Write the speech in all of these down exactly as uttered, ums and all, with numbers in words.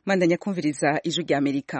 Mandanya kumviriza ijwi rya Amerika.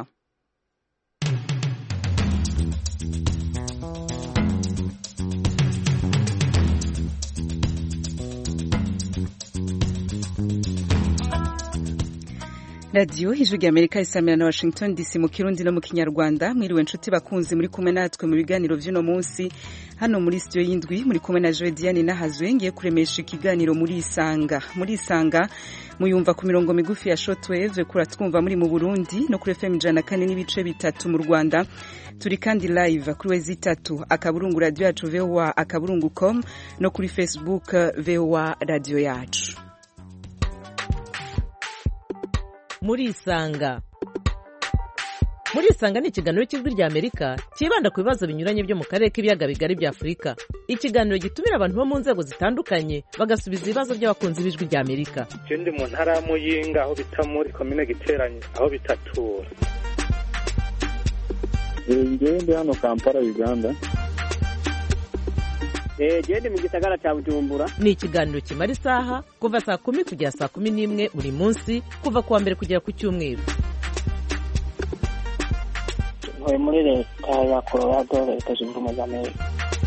Radio ijwi rya Amerika isamira na Washington D C mu Kirundi no mu Kinyarwanda. Mwiriwe nshuti bakunzi muri kumwe natwe mu biganiro vy'uno munsi hano muri studio y'indwi muri kumwe na Joe Diane Nahazwe ngiye kuremesha ikiganiro muri Isanga. Muri Isanga muyumva ku mirongo migufi ya shortwave kura twumva muri mu Burundi no kuri F M ijana na kane n'ibice bitatu mu Rwanda. Turi kandi live kuri wezi itatu akaburungu radio yacu V O A akaburungu dot com no kuri Facebook V O A radio yacu. Muri Isanga. Muri Isanga ni ikiganiro cy'ijwi rya Amerika kibanda ku bibazo binyuranye byo mu karere k'ibiyaga bigari bya Afrika. Ikiganiro gitumira abantu bo mu nzego zitandukanye bagasubiza ibibazo by'abakunzi b'ijwi rya Amerika. Je ndi mu ntara ya Muyinga aho bita muri commune Giteranye aho bitatura. Ngiye ndi hano Kampala Uganda. Eh je ndi mu gisagara cya Bujumbura. Ni ikiganiro kimara isaha kuva saa kumi kugera saa kumi n'imwe buri munsi kuva kuwa mbere kugera ku cyumweru. Ntuye muri leta ya Colorado leta zunze ubumwe za Amerika.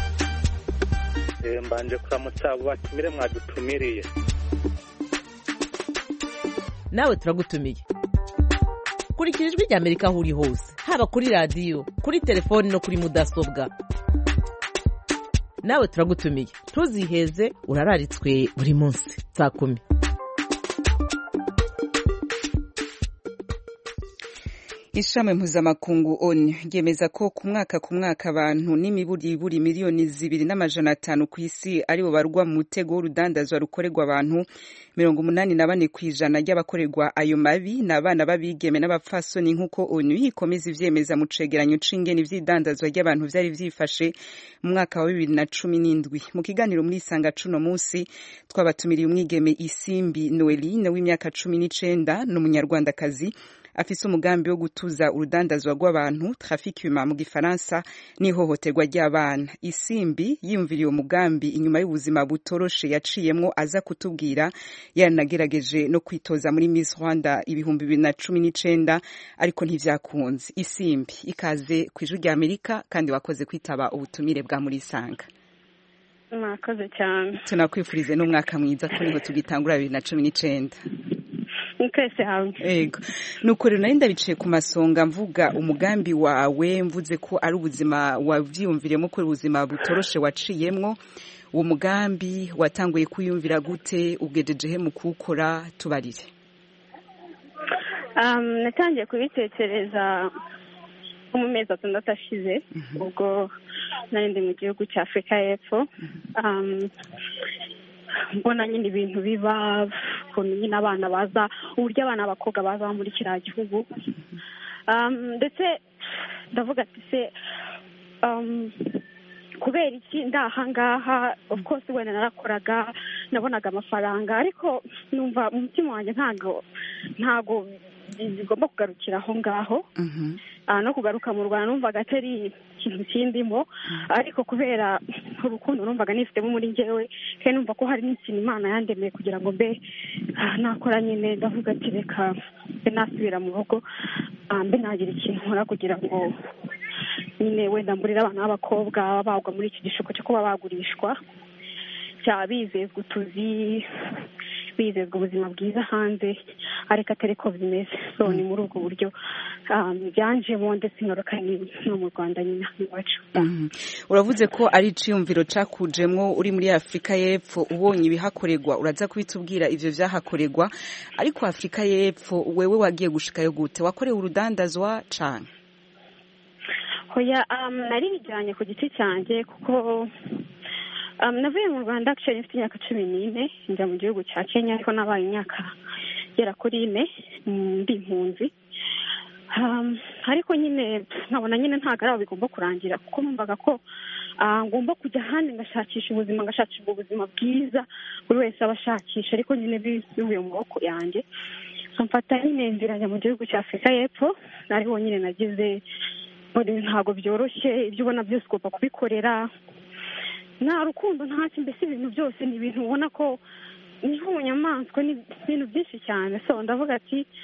Eh mbanje kuramutsa abo batumire mwadutumiriye. Nawe turagutumiye. Kurikira ijwi rya Amerika aho uri hose haba kuri radio kuri telefone no kuri mudasobwa. Nawe turagutumiye tuziheze urararitswe buri munsi saa kumi. Ishami mpuzamakungu O N U ryemeza ko ku mwaka ku mwaka abantu n'imiburi buri miliyoni zibiri n'amajana atanu ku isi aribo barwa mu mutego w'urudandazwa rukorerwa abantu mirongo umunani na bane kw'ijana ry'abakorerwa ayo mabi n'abana babigeme n'abapfasoni nk'uko O N U ikomeza ivyemeza mu cegeranyo c'ingene ivy'idandazwa ry'abantu vyari vyifashe mu mwaka wa bibiri na cumi n'indwi. Mu kiganiro muri Isanga cuno munsi twabatumiriye umwigeme Isimbi Noeline w'imyaka cumi n'icenda n'umunyarwandakazi afise umugambi wo gutuza urudandazwa rw'abantu trafic humain mu gifaransa n'ihohoterwa ry'abana. Isimbi yiyumviriye umugambi inyuma y'ubuzima butoroshe yaciyemwo aza kutubwira yanagerageje no kwitoza muri Miss Rwanda ibihumbi bibiri na cumi n'icenda ariko ntivyakunze. Isimbi ikaze kw'ijwi rya Amerika kandi wakoze kwitaba ubutumire bwa muri Isanga. Mwakoze cyane. Tunakwifurize n'umwaka mwiza ko niho tugitangura bibiri na cumi n'icenda. Nkese hamwe. Ego. Nuko rero nari ndabiciye ku masonga mvuga umugambi wawe mvuze ko ari ubuzima wavyiyumviremo ko ubuzima butoroshe waciyemwo. Uwo mugambi watanguye kuyumvira gute ugejejehe mu kukora tubarire. Um natangiye kubitekereza mu mezi atandatu ashize ubwo nari ndi mu gihugu cya Afrika y'Epfo. Um mbona nyine ibintu biba ukuntu nyine abana baza uburyo abana b'abakobwa baza muri kiriya gihugu ndetse ndavuga ati se kubera iki ndaha ngaha of course wenda narakoraga nabonaga amafaranga ariko numva mu mutima wanjye ntago ntago bigomba kugarukira aho ngaho no kugaruka mu Rwanda numvaga atari ikintu kindimo ariko kubera urukundo numvaga nifitemo muri njyewe kandi numva ko hari n'ikintu Imana yandemeye kugira ngo mbe nakora nyine ndavuga ati reka mbe nasubira mu rugo mbe nagira ikintu nkora kugira ngo nyine wenda mburira abana b'abakobwa bagwa muri iki gishuko cyo kuba bagurishwa cya bizezwa utuzi bizezwa ubuzima bwiza hanze ariko atari ko bimeze. So ni muri ubwo buryo byanjemo ndetse ngaruka no mu Rwanda nyine iwacu. Uravuze ko ari iciyumviro cakujemwo uri muri Afrika y'Epfo ubonye ibihakorerwa uraza kubitubwira ivyo vyahakorerwa ariko Afrika y'Epfo wewe wagiye gushikayo gute wakorewe urudandazwa cane? Hoya um, nari bijanye ku giti cyanjye kuko Um, navuye mu Rwanda actually mfite imyaka cumi n'ine njya mu gihugu cya Kenya ariko nabaye imyaka gera kuri ine ndi impunzi. Um, ariko nyine nkabona nyine ntago ari bigomba kurangira kuko numvaga ko uh, ngomba kujya handi ngashakisha ubuzima ngashakisha ubuzima bwiza buri wese abashakisha ariko nyine bivuye mu maboko yanjye. So mfata nyine nziranya mu gihugu cya Afrika y'Epfo ariho nyine nagize ntago byoroshye ibyo ubona byose ugomba kubikorera nta rukundo ntacyo mbese ibintu byose ni ibintu ubona ko ni nk'ubunyamaswa ni ibintu byinshi cyane. So ndavuga ati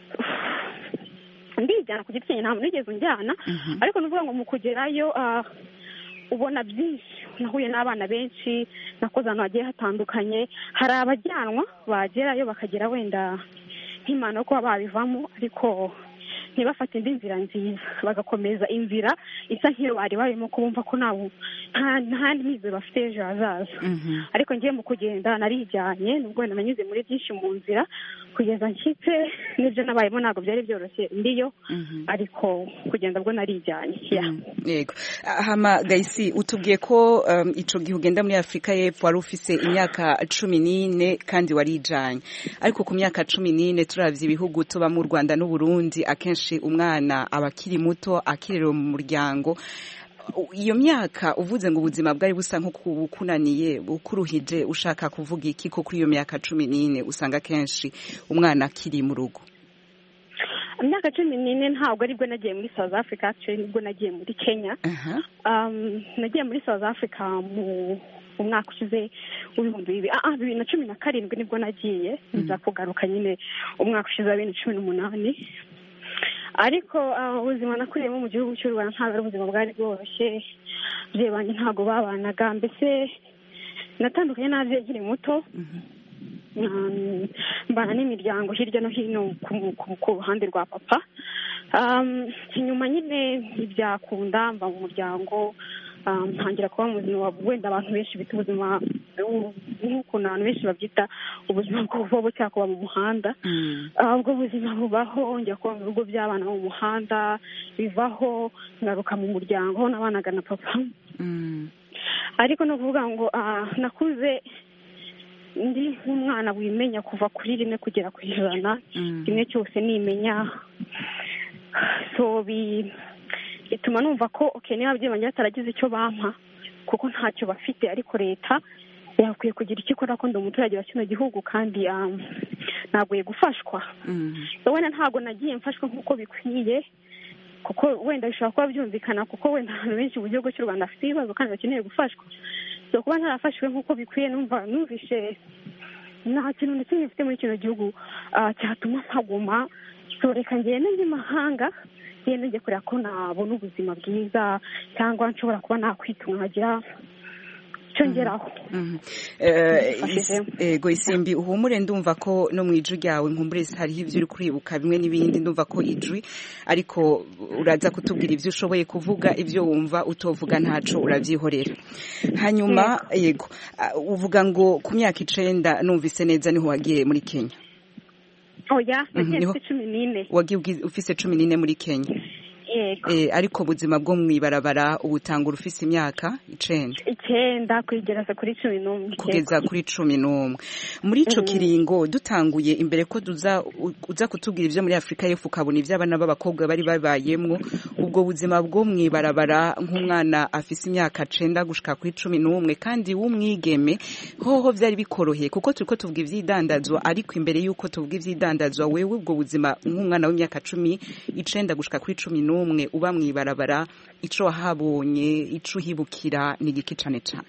ndijyana ku giti cyanjye nta muntu wigeze unjyana ariko nuvuga ngo mu kugerayo ubona byinshi nahuye n'abana benshi nakoze ahantu hagiye hatandukanye hari abajyanwa bagerayo bakagera wenda nk'imana yo kuba babivamo ariko ntibafate indi nzira nziza bagakomeza inzira isa nk'iyo bari barimo kubumva ko nta ntandi mizero bafite ejo hazaza ariko ngiye mu kugenda narijyanye nubwo wenda nanyuze muri byinshi mu nzira kugeza nshyitse n'ibyo nabayemo ntabwo byari byoroshye ndiyo ariko kugenda bwo narijyanye yego hama Gayisi utubwiye ko ico gihe ugenda muri Afrika y'Epfo wari ufise imyaka cumi n'ine kandi warijanye ariko ku myaka cumi n'ine turavye ibihugu tuba mu Rwanda n'u Burundi akenshi umwana abakiri muto akirero mu muryango iyo myaka uvuze ngo ubuzima bwari busa nko kukunaniye ukuruhije ushaka kuvuga iki ko kuri iyo myaka cumi n'ine usanga kenshi umwana akiri mu rugo imyaka cumi n'ine ntabwo aribwo nagiye muri South Africa actually nibwo nagiye muri Kenya um nagiye muri South Africa mu umwaka ushize w'ibihumbi bibiri ah bibiri na cumi na karindwi nibwo nagiye nza kugaruka nyine umwaka ushize wa bibiri na cumi n'umunani ariko ubuzima nakuriyemo mu gihugu cy'u Rwanda ntabwo ari ubuzima bwari bworoshye ababyeyi banjye ntabwo babanaga mbese natandukanye n'ababyeyi nkiri muto mbana n'imiryango hirya no hino ku ruhande rwa papa inyuma nyine ntibyakunda mba mu muryango ntangira kuba mu buzima wenda abantu benshi bita ubuzima nk'ukuntu abantu benshi babyita ubuzima bw'ubuvobo cyangwa kuba mu muhanda ubwo buzima bubaho njya kuba mu bigo by'abana bo mu muhanda bivaho ngaruka mu muryango aho nabanaga na papa ariko no kuvuga ngo nakuze ndi nk'umwana wimenya kuva kuri rimwe kugera ku ijana rimwe cyose nimenya so bituma numva ko okay niba ababyeyi banjye bataragize icyo bampa kuko ntacyo bafite ariko leta yakwiye kugira icyo ikora ko ndi umuturage wa kino gihugu kandi naguye gufashwa so wenda ntabwo nagiye mfashwa nk'uko bikwiye kuko wenda bishobora kuba byumvikana kuko wenda abantu benshi mu gihugu cy'u Rwanda bafite ibibazo kandi bakeneye gufashwa so kuba ntarafashwe nk'uko bikwiye numva numvishe nta kintu ndetse mfite muri kino gihugu cyatuma mpaguma so reka ngende njye mahanga ngende njye kureba ko nabona ubuzima bwiza cyangwa nshobora kuba nakwitunga nkagira cyongeraho ego isimbi uhumure ndumva ko no mu ijwi ryawe nkumbure hariho ibyo uri kuribuka bimwe n'ibindi ndumva ko ijwi ariko uraza kutubwira ibyo ushoboye kuvuga ibyo wumva utovuga ntaco urabyihorera hanyuma yego uvuga ngo ku myaka icenda numvise neza niho wagiye muri Kenya oya nagiye cumi n'ine wagiye ufise cumi n'ine muri Kenya Eh, ariko ubuzima bwo mwibarabara ubutangura ufise imyaka icenda icenda kugeza kuri cumi n'umwe kugeza kuri cumi n'umwe muri ico kiringo dutanguye imbere ko duza uza kutubwira ivyo muri Afrika y'Epfo ukabona ivy'abana b'abakobwa bari babayemwo ubwo buzima bwo mwibarabara nk'umwana afise imyaka cenda gushika kuri cumi n'umwe kandi w'umwigeme hoho vyari bikoroheye kuko turiko tuvuga ivy'idandazwa ariko imbere yuko tuvuga ivy'idandazwa wewe ubwo buzima nk'umwana w'imyaka cumi icenda gushika kuri cumi n'umwe umwe uba mwibarabara ico wahabonye ico hibukira ni giki cane cane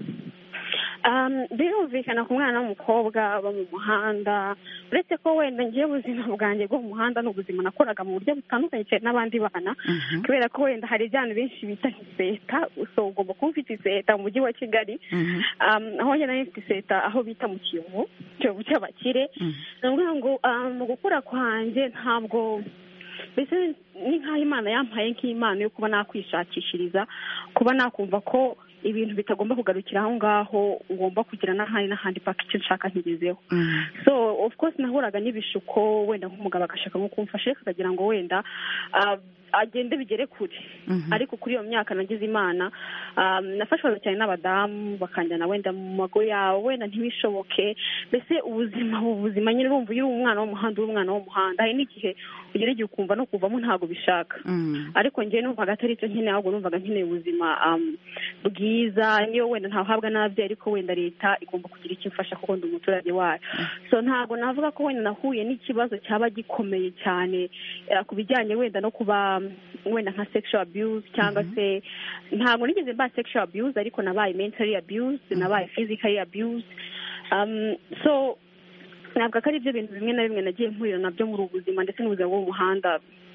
um birumvikana ku mwana w'umukobwa ba mu muhanda uretse ko wenda ngiye ubuzima bwanjye bwo mu muhanda n'ubuzima nakoraga mu buryo butandukanye cyane n'abandi bana kubera ko wenda hari ibyana benshi bita iseta so ugomba kuba ufite iseta mu mujyi wa Kigali aho njye nari mfite iseta aho bita mu Kiyovu Kiyovu cy'abakire ni ukuvuga ngo mu gukura kwanjye ntabwo mbese ni nk'aho imana yampaye nk'imana yo kuba nakwishakishiriza kuba nakumva ko ibintu bitagomba kugarukira aho ngaho ngomba kugira n'ahandi n'ahandi paka icyo nshaka ntigezeho so of course nahuraga n'ibishuko wenda nk'umugabo agashaka nko kumfasha akagira ngo wenda agende bigere kure ariko kuri iyo myaka nagize imana nafashwaga cyane n'abadamu bakanjyana wenda mu mago yawe wenda ntibishoboke mbese ubuzima ubuzima nyine urumva iyo uri umwana w'umuhanda uri umwana w'umuhanda hari n'igihe ugera igihe ukumva no kuvamo ntabwo bishaka ariko njyewe numvaga atari icyo nkeneye ahubwo numvaga nkeneye ubuzima bwiza niyo wenda ntahabwa n'ababyeyi ariko wenda leta igomba kugira icyo imfasha kuko ndi umuturage wayo so ntabwo navuga ko wenda nahuye n'ikibazo cyaba gikomeye cyane ku bijyanye wenda no kuba wenda nka sexual abuse cyangwa se ntabwo nigeze mba sexual abuse ariko nabaye mentally abuse nabaye physically abuse um so ntabwo ari ibyo bintu bimwe na bimwe nagiye mpurira nabyo muri ubu buzima ndetse n'ubuzima bwo mu muhanda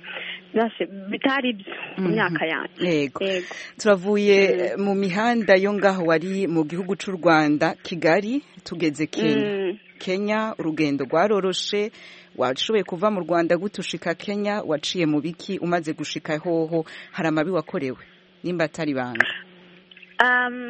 bitari byo mu myaka yanjye. Yego, turavuye mu mihanda yo ngaho wari mu gihugu cy'u Rwanda Kigali tugeze Kenya. Kenya urugendo rwaroroshe, washoboye kuva mu Rwanda gutushika Kenya, waciye mu biki umaze gushika hoho, hari amabi wakorewe nimba atari banga? Um,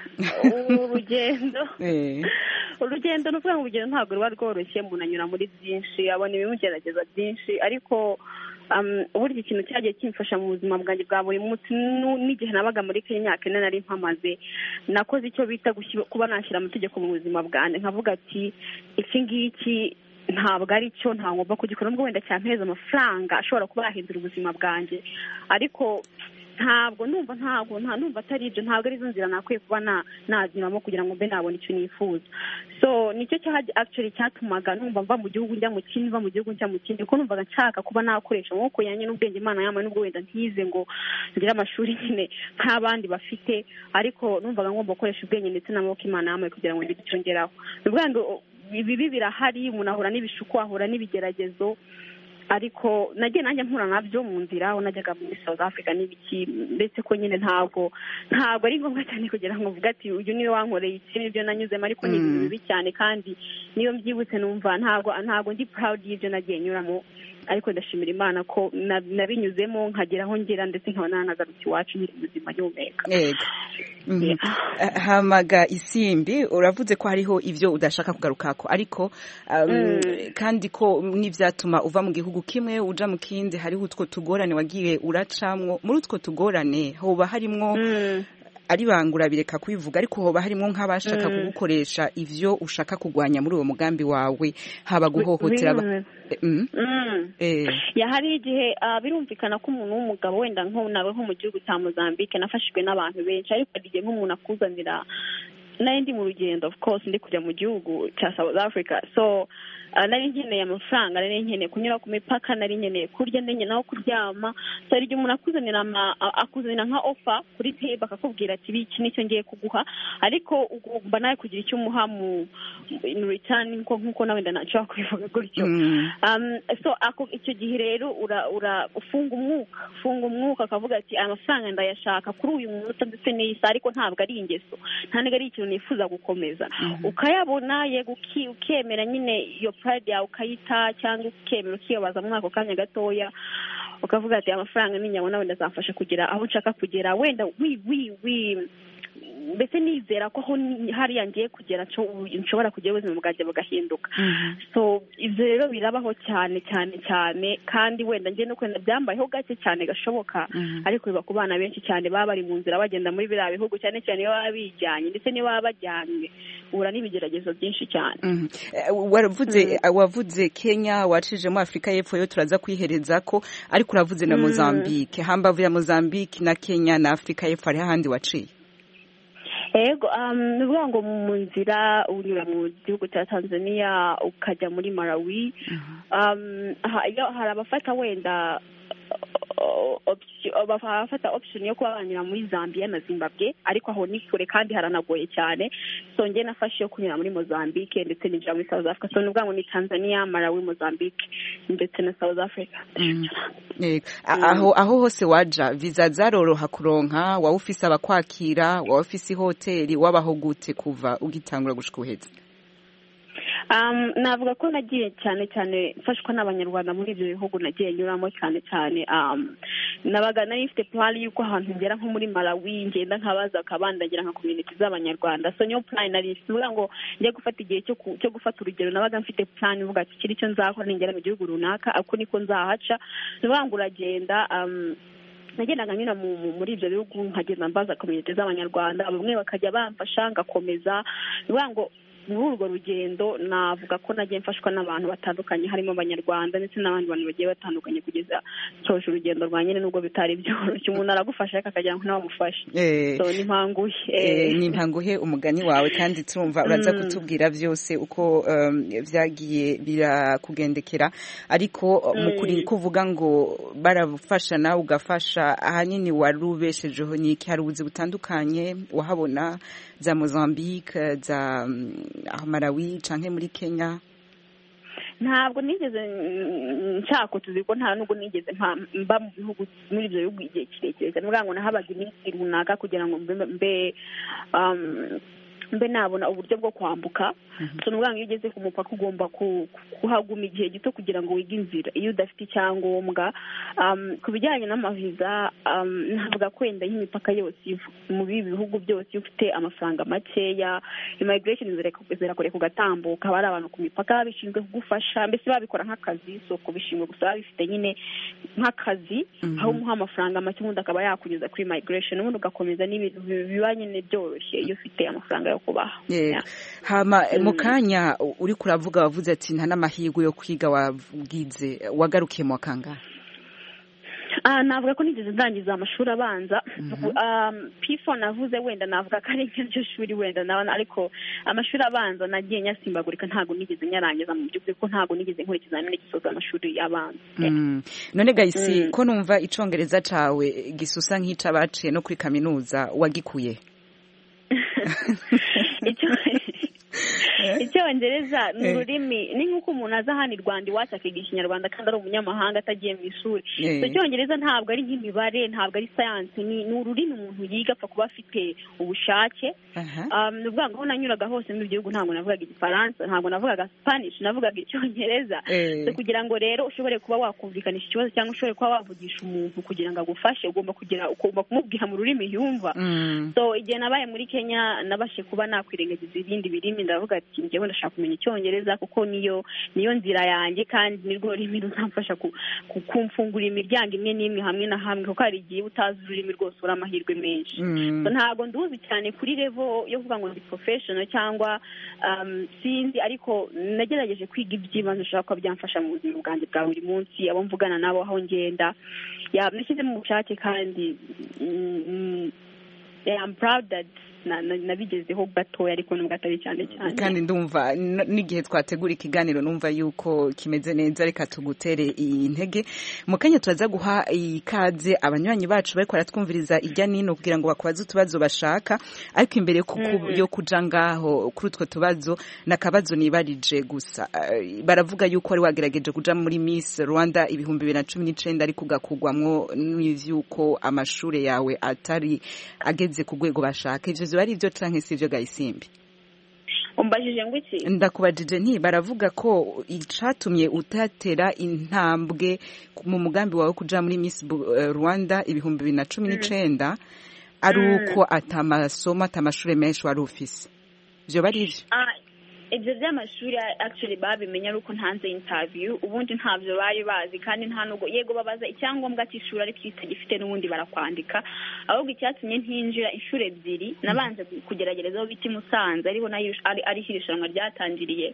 urugendo urugendo ni ukuvuga ngo urugendo ntabwo ruba rworoshye, umuntu anyura muri byinshi, abona ibimugerageza byinshi, ariko uburyo ikintu cyagiye kimfasha mu buzima bwanjye bwa buri munsi n'igihe nabaga muri Kenya imyaka ine nari mpamaze, nakoze icyo bita kuba nashyira amategeko mu buzima bwanjye, nkavuga ati iki ngiki ntabwo ari cyo, ntagomba kugikora nubwo wenda cyampereza amafaranga ashobora kuba yahindura ubuzima bwanjye, ariko ntabwo numva ntabwo nta numva atari ibyo, ntabwo ari zo nzira nakwiye kuba nazinyuramo kugira ngo mbe nabona icyo nifuza. So nicyo actually cyatumaga numva mva mu gihugu njya mu kindi, mva mu gihugu njya mu kindi, kuko numvaga nshaka kuba nakoresha amaboko yanjye n'ubwenge Imana yamaye, nubwo wenda ntize ngo ngire amashuri nyine nk'abandi bafite, ariko numvaga ngomba gukoresha ubwenge ndetse n'amaboko Imana yamaye kugira ngo ngire icyo ngeraho. Ni ukuvuga ngo ibibi birahari, umuntu ahura n'ibishuko, ahura n'ibigeragezo, ariko nagiye nanjye mpura nabyo mu nzira aho najyaga muri South Africa n'ibiki, ndetse ko nyine ntabwo ntabwo ari ngombwa cyane kugira ngo mvuge ati uyu niwe wankoreye iki n'ibyo nanyuzemo, ariko ni ibintu bibi cyane, kandi niyo mbyibutse numva ntabwo ntabwo ndi proud y'ibyo nagiye nyuramo, ariko ndashimira Imana ko nabinyuzemo nkagera aho ngera, ndetse nkaba nanagarutse iwacu nyiri ubuzima y'umeka. Yego. Hamaga Isimbi, uravuze ko hariho ivyo udashaka kugarukako, ariko kandi ko n'ivyatuma uva mu gihugu kimwe uja mu kindi hariho utwo tugorane wagiye uracamwo. Muri utwo tugorane hoba harimwo ari bangura bireka kwivuga, ariko hoba harimo nk'abashaka kugukoresha ivyo ushaka kugwanya muri uwo mugambi wawe, haba guhohotera ya hari igihe birumvikana ko umuntu w'umugabo wenda nko nawe nko mu gihugu cya Mozambique nafashijwe n'abantu benshi, ariko igihe nk'umuntu akuzanira, nari ndi mu rugendo of course ndi kujya mu gihugu cya South Africa, so nari nkeneye amafaranga, nari nkeneye kunyura ku mipaka, nari nkeneye kurya, ndenye naho kuryama. So igihe umuntu akuzanira akuzanira nka offer kuri table akakubwira ati iki nicyo ngiye kuguha, ariko ugomba nawe kugira icyo umuha mu return, nkuko nawe ndanaca kubivuga gutyo. um so ako icyo gihe rero ura ura ufunga umwuka ufunga umwuka akavuga ati aya mafaranga ndayashaka kuri uyu munota ndetse n'isa, ariko ntabwo ari ingeso, ntabwo ari ikintu nifuza gukomeza. Ukayabona yego ukemera nyine iyo pride yawe ukayita, cyangwa ukemera ukiyobaza mu mwaka kanya gatoya, ukavuga ati amafaranga ninyabona wenda azamfasha kugera aho nshaka kugera, wenda wi wi wi mbese nizera ko hariya ngiye kugera nshobora kugera ubuzima bwanjye bugahinduka. So ibyo rero birabaho cyane cyane cyane, kandi wenda njye no kwenda byambayeho gake cyane gashoboka, ariko biba ku bana benshi cyane baba bari mu nzira bagenda muri biriya bihugu, cyane cyane iyo baba bijyanye ndetse niyo baba bajyanye, uhura n'ibigeragezo byinshi cyane. Wavuze wavuze Kenya, wacije mu Afrika y'Epfo, yo turaza kwihereza ko, ariko uravuze na Mozambique. Hambavu ya Mozambique na Kenya na Afrika y'Epfo hari handi waciye? Ego, um nuvuga ngo mu nzira unyura mu gihugu cya Tanzania ukajya muri Malawi. um hari abafata wenda abafata option yo kuba banyura muri Zambia na Zimbabwe, ariko aho ni kure kandi haranagoye cyane, so nge nafashe yo kunyura muri Mozambique ndetse n'injira muri South Africa. So nuvuga ngo ni Tanzania, Malawi, Mozambique ndetse na South Africa. Aho aho hose waja visa zaroroha kuronka, wa ufise abakwakira, wa ufise hoteli, wabaho gute kuva ugitangura gushika uheze? Um, navuga ko nagiye cyane cyane mfashwa n'abanyarwanda muri ibyo bihugu nagiye nyuramo cyane cyane. um, nabaga nari mfite plan yuko ahantu ngera nko muri Malawi ngenda nkabaza akabandagira nka community z'abanyarwanda, so niyo plan nari mvuga ngo njye gufata igihe cyo cyo gufata urugero, nabaga mfite plan uvuga ati kiri cyo nzakora ningera mu gihugu runaka, ako niko nzahaca. Nuvuga ngo uragenda, um, nagendaga nyina muri ibyo bihugu nkagenda mbaza community z'abanyarwanda, bamwe bakajya bamfasha ngakomeza. Nuvuga ngo muri urwo rugendo navuga ko nagiye mfashwa n'abantu batandukanye, harimo abanyarwanda ndetse n'abandi bantu bagiye batandukanye, kugeza cyoje urugendo rwa nyine nubwo bitari byoroshye, umuntu aragufasha akagira ngo nawe amufashe. So ni mpanguhe ni mpanguhe umugani wawe, kandi turumva uraza kutubwira byose uko vyagiye birakugendekera, ariko mukuri kuvuga ngo barafasha nawe ugafasha, ahanini warubeshejeho niki? Hari ubuzi butandukanye wahabona za Mozambique, za Malawi canke muri Kenya? ntabwo nigeze nshaka tuzi ko nta nubwo nigeze mba mu bihugu muri ibyo bihugu igihe kirekire ni ngo nahabaga iminsi runaka kugira ngo mbe mbe nabona uburyo bwo kwambuka so ni iyo ugeze ku mupaka ugomba kuhaguma igihe gito kugira ngo wige inzira iyo udafite icyangombwa ku bijyanye n'amaviza ntabwo kwenda y'imipaka yose mu bihugu byose iyo ufite amafaranga makeya immigration zirakore kugatambuka bari abantu ku mipaka babishinzwe kugufasha mbese babikora nk'akazi so kubishinzwe gusa babifite nyine nk'akazi aho umuha amafaranga make ubundi akaba yakugeza kuri immigration ubundi ugakomeza n'ibintu biba nyine byoroshye iyo ufite amafaranga yo kubaha hama mu kanya uri kuravuga wavuze ati nta n'amahirwe yo kwiga wabwize wagarukiye mu kangahe navuga ko nigeze ndangiza amashuri abanza pifo navuze wenda navuga ko ari nk'iryo shuri wenda nabona ariko amashuri abanza nagiye nyasimbagurika ntabwo nigeze nyarangiza mu by'ukuri ko ntabwo nigeze nkora ikizamini gisoza amashuri abanza none gahisi ko numva icongereza cawe gisusa nk'icabaciye no kuri kaminuza wagikuye icyongereza ni ururimi ni nk'uko umuntu aza hano i Rwanda iwacu akiga ikinyarwanda kandi ari umunyamahanga atagiye mu ishuri icyongereza ntabwo ari nk'imibare ntabwo ari sayansi ni ururimi umuntu yiga apfa kuba afite ubushake ni ukuvuga ngo aho nanyuraga hose mu gihugu ntabwo navugaga igifaransa ntabwo navugaga Spanish navugaga icyongereza kugira ngo rero ushobore kuba wakumvikanisha ikibazo cyangwa ushobore kuba wavugisha umuntu kugira ngo agufashe ugomba kugira ugomba kumubwira mu rurimi yumva so igihe nabaye muri Kenya nabashe kuba nakwirengagiza ibindi birimi ndavuga ati njyewe ndashaka kumenya icyongereza kuko niyo niyo nzira yanjye kandi nirwo rurimi ruzamfasha kumfungura imiryango imwe n'imwe hamwe na hamwe kuko hari igihe utazi ururimi rwose uri amahirwe menshi ntabwo nduzi cyane kuri level yo kuvuga ngo ndi professional cyangwa sinzi ariko nagerageje kwiga iby'ibanze nshaka ko byamfasha mu buzima bwanjye bwa buri munsi abo mvugana nabo aho ngenda nashyize mu bushake kandi I'm proud that nabigezeho gatoya ariko nubwo atari cyane cyane kandi ndumva n'igihe twategura ikiganiro numva yuko kimeze neza reka tugutere intege mu kanya turaza guha ikaze abanywanyi bacu bariko baratwumviriza ijya nino kugira ngo bakubaze utubazo bashaka ariko imbere yo kuja ngaho kuri utwo tubazo nakabazo nibarije gusa baravuga yuko ari wagerageje kuja muri Miss Rwanda ibihumbi bibiri na cumi n'icenda ariko ugakugwamwo n'ivyuko amashure yawe atari ageze ku rwego bashaka ivyo bari ibyo canke sivyo Gayisimbi umbajije ngo iki ndakubajije nti baravuga ko icatumye utatera intambwe mu mugambi wawe kuja muri Miss Rwanda ibihumbi bibiri na cumi n'icenda ari uko atamasomo atamashure menshi wari ufise ivyo bari ivyo ibyo by'amashuri actually babimenya ari uko ntanze interview ubundi ntabyo bari bazi kandi nta nubwo yego babaza icyangombwa cy'ishuri ariko kitagifite n'ubundi barakwandika ahubwo icyatumye ntinjira inshuro ebyiri nabanje kugerageza aho biti Musanze ariho nayo ari hirishranwa ryatangiriye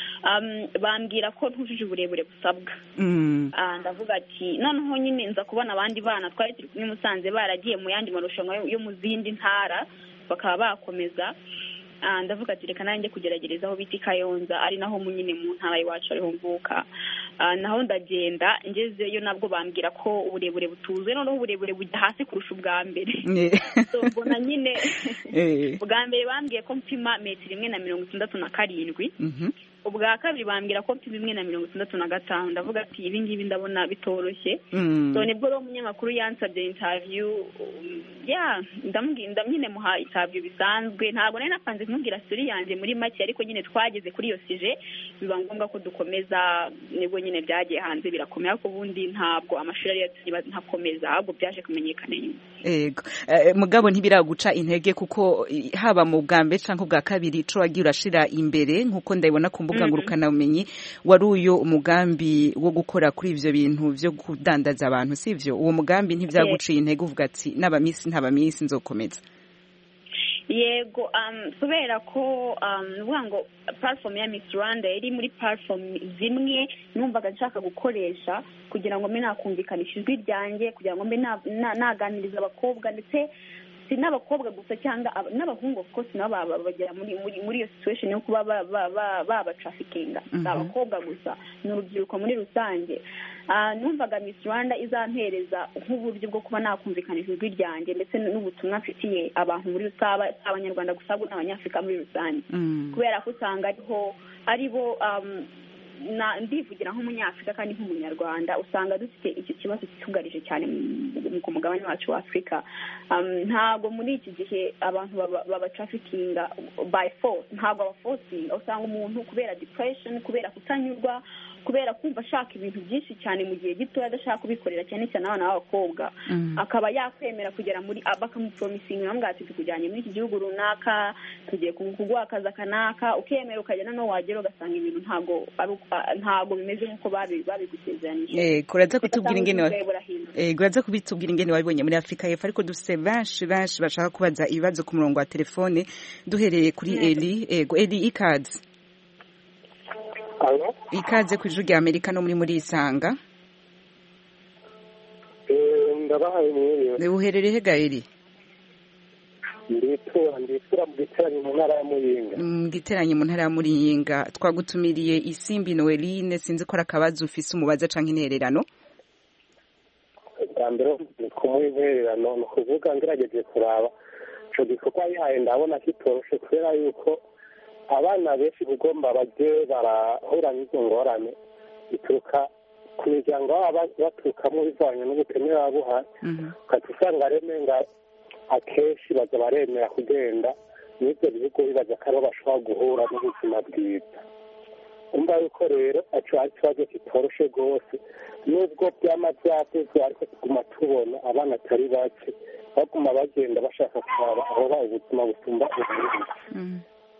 bambwira ko ntujuje uburebure busabwa ndavuga ati noneho nyine nza kubona abandi bana twari turi kumwe Musanze baragiye mu yandi marushanwa yo mu zindi ntara bakaba bakomeza ndavuga ati reka nanjye kugerageza aho biti Kayonza ari naho munyine mu ntara iwacu ariho mvuka naho ndagenda ngezeyo nabwo bambwira ko uburebure butuzuye noneho uburebure bujya hasi kurusha ubwa mbere so mbona nyine ubwa mbere bambwiye ko mpima metero imwe na mirongo itandatu na karindwi ubwa kabiri bambwira ko mpima imwe na mirongo itandatu na gatanu ndavuga ati ibi ngibi ndabona bitoroshye so nibwo rero umunyamakuru yansabye interview ya ndamubwira nyine muha interview bisanzwe ntabwo nari napanze kumubwira story yanjye muri make ariko nyine twageze kuri iyo sije biba ngombwa ko dukomeza nibwo nyine byagiye hanze birakomeye ariko ubundi ntabwo amashuri yari ntakomeza ahubwo byaje kumenyekana nyuma yego mugabo ntibiraguca intege kuko haba mu bwa mbere cyangwa ubwa kabiri ico wagiye urashira imbere nkuko ndabibona ku mbuga ngurukana umenyi wari uyo umugambi wo gukora kuri ivyo bintu vyo kudandaza abantu sivyo uwo mugambi ntibyaguciye intege uvuga ati n'abamisi ntabamisi nzokomeza yego kubera ko uvuga ngo platform ya Miss Rwanda iri muri platform zimwe numvaga nshaka gukoresha kugira ngo mbe nakumvikanisha ijwi ryanjye kugira ngo mbe naganiriza abakobwa ndetse si n'abakobwa gusa cyangwa n'abahungu of course nabo bagera muri muri iyo situation yo kuba baba trafficking abakobwa gusa n'urubyiruko muri rusange numvaga Miss Rwanda izampereza nk'uburyo bwo kuba nakumvikanisha ijwi ryanjye ndetse n'ubutumwa mfitiye abantu muri rusaba abanyarwanda gusa n'abanyafrika muri rusange kubera ko usanga ariho aribo ndivugira nk'umunyafurika kandi nk'umunyarwanda usanga dufite icyo kibazo kitugarije cyane ku mugabane wacu wa afurika. Ntabwo muri iki gihe abantu baba traffickinga by force, ntabwo aba forcing, usanga umuntu kubera depression, kubera kutanyurwa, kubera kumva ashaka ibintu byinshi cyane mu gihe gito adashaka kubikorera, cyane cyane abana b'abakobwa, akaba yakwemera kugera muri bakamupromisinga nambwa ati tukujyanye muri iki gihugu runaka, tugiye kuguha akazi kanaka, ukemera ukagenda no wagera ugasanga ibintu ntago ntago bimeze nk'uko babi babigusezeranije. Eh kuraza kutubwira ingene eh kuraza kubitubwira ingene wabibonye muri Afrika y'Epfo, ariko dufite benshi benshi bashaka kubaza ibibazo ku murongo wa telefone, duhereye kuri Eli. Ego Eli, ikaze. Alo? Ikaze ku ijuru rya Amerika no muri muri Isanga. Eh ndabahaye mwiriwe. Ne uherereye hega Eli? Nditura nditura mu giteranye mu ntara ya Muyinga. Mu giteranye mu ntara ya Muyinga, twagutumiriye Isimbi Noeline, sinzi ko rakabazo ufise umubaza canke intererano. Ndambero kumwihererano no kuvuga ngirageje kuraba cyo gikorwa yaye ndabona kitoroshe kubera yuko abana benshi kugomba baje barahura n'izo ngorane bituruka ku miryango baturukamo bivanye n'ubukene babuha, ukatusanga remenga akenshi baza baremera kugenda n'ibyo bihugu bibaza ko ariho bashobora guhura n'ubuzima bwiza. Umva yuko rero aco ari ikibazo kitoroshe rwose, nubwo byama byavuzwe ariko tuguma tubona abana atari bake baguma bagenda bashaka kuraba aho ba ubuzima busumba ubundi.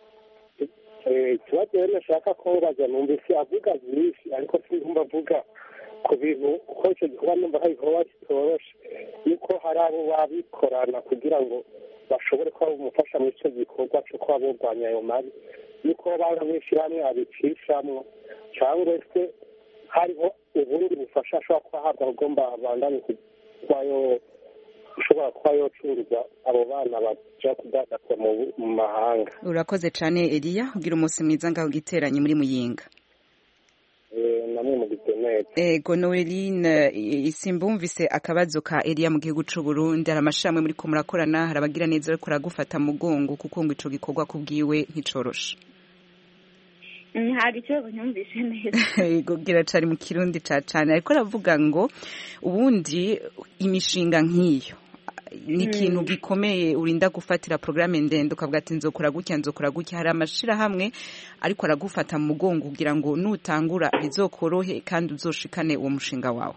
Ikibazo rero nashaka ko baza numvise avuga byinshi ariko sinumva avuga ku bintu uko icyo gikorwa numva hari igikorwa kitoroshe, yuko hari abo babikorana kugira ngo bashobore kuba bamufasha muri icyo gikorwa cyo kuba borwanya ayo mabi, yuko baba bishyirahamwe abicishamwo cyangwa se hariho ubundi bufasha ashobora kuba ahabwa agomba abandanye kubayo ushobora kuba yocuruza abo bana baja kudadaza mu mahanga. Urakoze cane Elia, ugira umunsi mwiza ngaho giteranye muri Muyinga. Eh namwe mu gitemete. Ego Noeline, isimbumvise akabazo ka Elia mu gihugu c'u Burundi, aramashamwe muri ko murakorana, harabagira neza ariko ragufata mugongo kuko ngo ico gikorwa kubwiwe nticoroshe. Hari ikibazo nyumvise neza. Ego gira cari mu kirundi ca cane ariko aravuga ngo ubundi imishinga nk'iyo ni ikintu gikomeye urinda gufatira programme ndende ukavuga ati nzokora gutya nzokora gutya, hari amashira hamwe ariko aragufata mu mugongo kugira ngo nutangura bizokorohe kandi uzoshikane uwo mushinga wawe.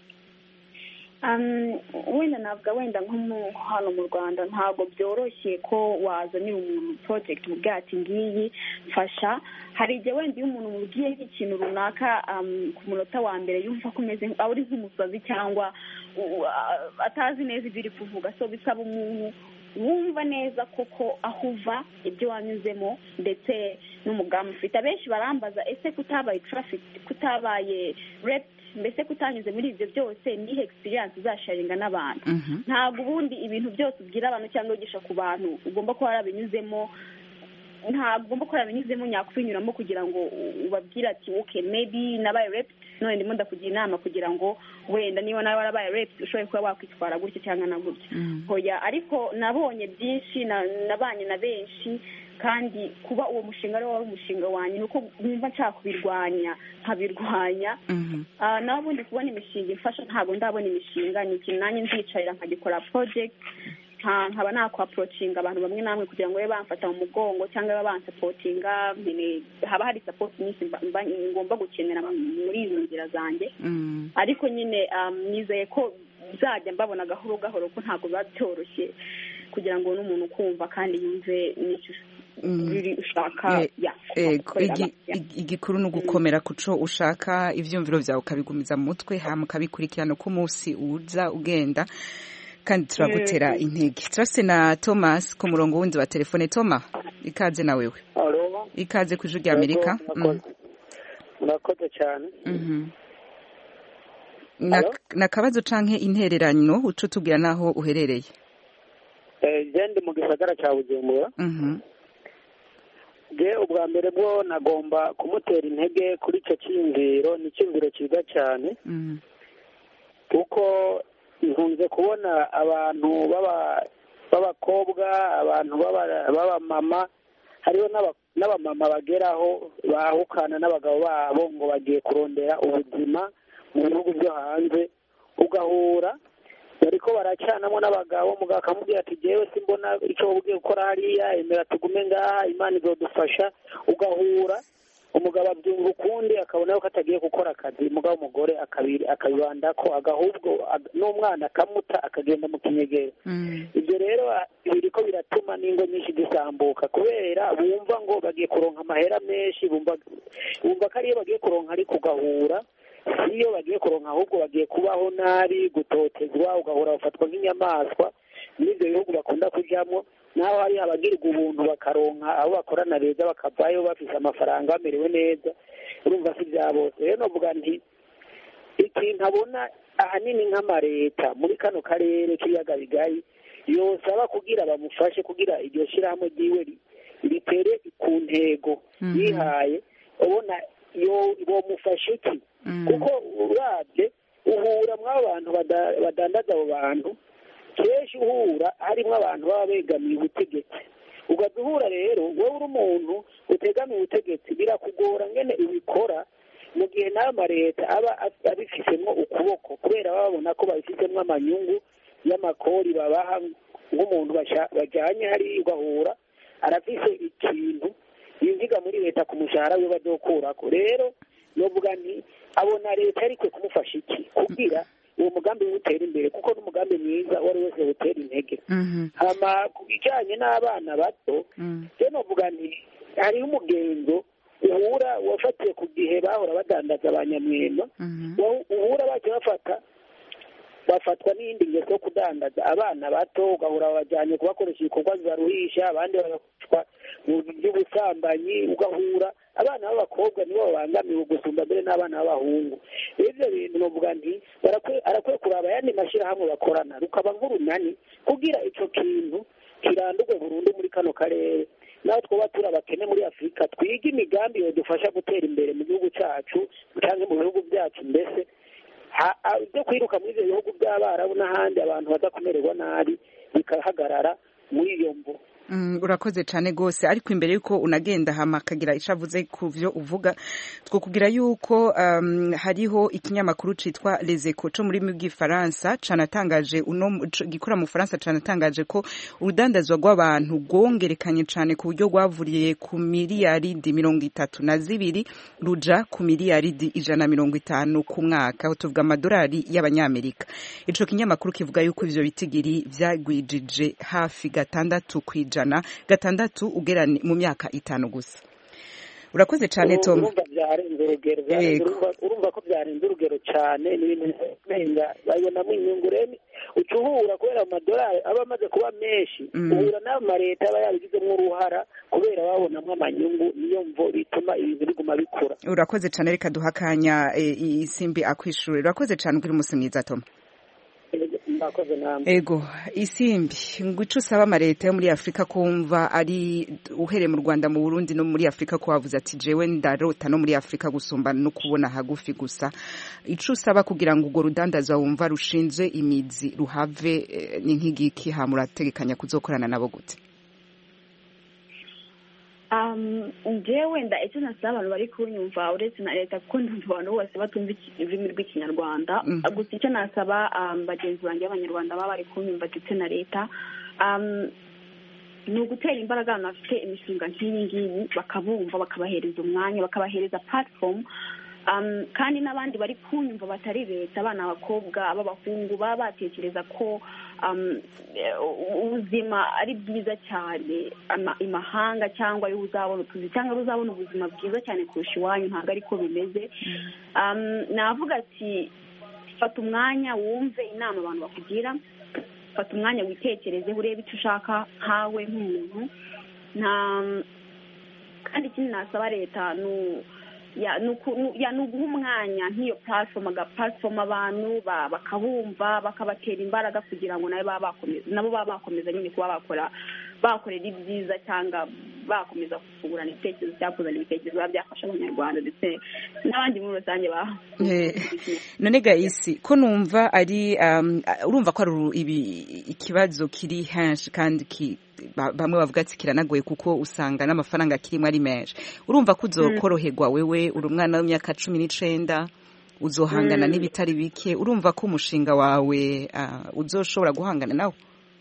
Um, wenda navuga wenda nko hano mu Rwanda ntabwo byoroshye ko wazanira umuntu project mu bwati ngiyi fasha. Hari igihe wenda iyo umuntu mubwiye nk'ikintu runaka um, ku munota wa mbere yumva ko umeze ari nk'umusazi cyangwa uh, atazi neza ibyo uri kuvuga, so bisaba umuntu wumva neza koko aho uva ibyo wanyuzemo ndetse n'umugambi ufite. Abenshi barambaza ese kutabaye traffic, kutabaye rep, mbese kutanyuze muri ibyo byose ni experience uzasharinga n'abantu. Ntabwo ubundi ibintu byose ubwira abantu cyangwa ugisha ku bantu ugomba ko warabinyuzemo, ntabwo ugomba ko warabinyuzemo nyakubinyuramo kugira ngo ubabwira ati okay maybe nabaye rep none ndimo ndakugira inama kugira ngo wenda niba nawe warabaye rep ushoboye kuba wakwitwara gutya cyangwa na gutya. Hoya ariko nabonye byinshi, nabanye na benshi kandi kuba uwo mushinga ari wari umushinga wanjye nuko numva nshaka kubirwanya nkabirwanya. uh, naho ubundi kubona imishinga imfasha ntabwo ndabona imishinga, ni ikintu nanjye nzicarira nkagikora project nkaba nakwaprocinga abantu bamwe namwe kugira ngo babe bamfata mu mugongo cyangwa babe bansapotinga. Haba hari support nyinshi ngomba gukenera muri izo nzira zanjye. Ariko nyine nizeye ko bizajya mbabona gahoro gahoro ko ntabwo biba byoroshye kugira ngo n'umuntu kumva kandi yumve n'icyo biri ushaka. Igikuru ni ugukomera kuco ushaka, ivyumviro vyawe ukabigumiza mu mutwe hama ukabikurikirana uko umunsi uza ugenda, kandi turagutera intege. Turase na Thomas ku murongo wundi wa telefone. Toma, ikaze na wewe. Alo. Ikaze ku ijuru rya Amerika. Murakoze cyane. Mhm. Na kabazo canke intererano uco tubwira naho uherereye? Eh, gende mu gisagara cya Bujumbura. Mhm. Je ubwa mbere bwo nagomba kumutera intege kuri icyo cyiyumviro, ni cyumviro cyiza cyane. Mhm. Kuko nkunze kubona abantu baba b'abakobwa, abantu baba baba mama hariho n'abamama bageraho bahukana n'abagabo babo ngo bagiye kurondera ubuzima mu bihugu byo hanze, ugahura bariko baracanamo n'abagabo, mugabo akamubwira ati jewe simbona icyo ugiye gukora hariya, emera tugume ngaha, Imana izodufasha. Ugahura umugabo abyumva ukundi, akabona ko atagiye gukora akazi, mugabo umugore akabibandako, agahubwo n'umwana akamuta akagenda mu kinyegero. Ibyo rero biriko biratuma n'ingo nyinshi zisambuka, kubera bumva ngo bagiye kuronka amahera menshi, bumva ko ariyo bagiye kuronka, ariko ugahura iyo bagiye kuronka ahubwo bagiye kubaho nabi, gutotezwa, ugahura bafatwa nk'inyamaswa n'ibyo bihugu bakunda kujyamo. naho hari abagirirwa ubuntu bakaronka abo bakorana beza bakavayo bafise amafaranga bamerewe neza, urumva si bya bose. rero novuga nti ikintu abona ahanini nk'amareta muri kano karere k'ibiyaga bigari yosaba kugira bamufashe kugira iryo shyirahamwe ryiwe ritere ku ntego yihaye, ubona bomufashe iki? kuko urabye uhura mw'abo bantu badandaza abo bantu, kenshi uhura harimo abantu baba begamiye ubutegetsi. ugaduhura rero wowe uri umuntu utegamiye ubutegetsi, birakugora ngene ubikora mu gihe n'ayo mareta aba abifisemo ukuboko, kubera babona ko babifisemo amanyungu y'amakori babaha. nk'umuntu bajyanye hari ugahura arafise ikintu yinjiga muri leta ku mushahara we bazokurako. rero novuga nti abona leta ariko kumufasha iki kugira uwo mugambi w'utera imbere, kuko n'umugambi mwiza wari wese utera intege. hama ku bijyanye n'abana bato, rero novuga nti hariho umugenzo uhura wafatiye ku gihe bahora badandaza abanyamwema, uhura baje bafata bafatwa n'iyindi ngeso yo kudandaza abana bato, ugahura babajyanye kubakoresha ibikorwa bibaruhisha, abandi bagafatwa mu by'ubusambanyi, ugahura abana b'abakobwa nibo babangamiwe gusumba mbere n'abana b'abahungu. ibyo bintu novuga nti arakwiye kuraba ayandi mashyirahamwe bakorana rukaba nk'urunani kugira icyo kintu kirandurwe burundu muri kano karere. naho twaba turi abakene muri Afurika, twiga imigambi yodufasha gutera imbere mu gihugu cyacu cyangwa mu bihugu byacu, mbese ibyo kwiruka muri ibyo bihugu by'Abarabu n'ahandi abantu badakomererwa nabi bikahagarara muri iyo mvu. urakoze cyane rwose, ariko imbere y'uko unagenda hama akagira icyo avuze ku byo uvuga, twakubwira y'uko hariho ikinyamakuru cyitwa Les Echos cyo muri bw'ifaransa canatangaje uno gikora mu Faransa canatangaje ko urudandazwa rw'abantu rwongerekanye cyane ku buryo rwavuriye ku miliyaridi mirongo itatu na zibiri ruja ku miliyaridi ijana mirongo itanu ku mwaka, aho tuvuga amadolari y'abanyamerika. ico kinyamakuru kivuga y'uko ivyo bitigiri vyagwijije hafi gatandatu kwija jana gatandatu ugerani mu myaka itanu gusa. urakoze cyane Tom. urumva byarenze urugero, urumva ko byarenze urugero cyane, n'ibintu menga bayonamo inyungu. rero ucuhura kubera amadolari aba amaze kuba menshi, uhura n'amareta aba yabigizemo uruhara kubera babonamo amanyungu, niyo mvo bituma ibintu biguma bikura. urakoze cyane, reka duhakanya Isimbi akwishura. urakoze cyane, ugira umunsi mwiza Tom. ego Isimbi, ngo ico usaba amareta yo muri Afrika kumva ari uhere mu Rwanda, mu Burundi no muri Afrika, ko wavuze ati jewe ndarota no muri Afrika gusumba no kubona hagufi gusa. ico usaba kugira ngo urwo rudandaza wumva rushinze imizi ruhave ni nk'igiki, hamurategekanya kuzokorana nabo gute? Um, nje wenda icyo nasaba abantu bari kunyumva uretse na leta, kuko ndumva abantu bose batumva ururimi rw'ikinyarwanda. gusa icyo nasaba bagenzi banjye b'abanyarwanda baba bari kunyumva ndetse na leta, ni ugutera imbaraga abantu bafite imishinga nk'iyi ngiyi, bakabumva, bakabahereza umwanya, bakabahereza platform. Um, kandi n'abandi bari kunyumva batari leta, abana abakobwa ab'abahungu baba batekereza ko um, ubuzima ari bwiza cyane imahanga, cyangwa ari uzabona utuzi, cyangwa uzabona ubuzima bwiza cyane kurusha iwanyu, ntabwo ariko bimeze. um, navuga ati fata umwanya wumve inama abantu bakugira, fata umwanya witekereze, urebe icyo ushaka nkawe nk'umuntu. kandi ikindi nasaba leta ni ya nuguha umwanya nk'iyo platform, aga platform abantu bakabumva, bakabatera imbaraga kugira ngo nabo baba bakomeza nyine kuba bakora bakorera ibyiza, cyangwa bakomeza kuvugurana ibitekerezo cyakuzana ibitekerezo biba byafasha abanyarwanda ndetse n'abandi muri rusange ba none Gaisi ko numva ari urumva ko ari ikibazo kiri henshi kandi bamwe bavuga ati kiranagoye kuko usanga n'amafaranga kirimo ari menshi urumva ko uzokoroherwa wewe uri umwana w'imyaka cumi n'icenda uzohangana n'ibitari bike urumva ko umushinga wawe uzoshobora guhangana nawe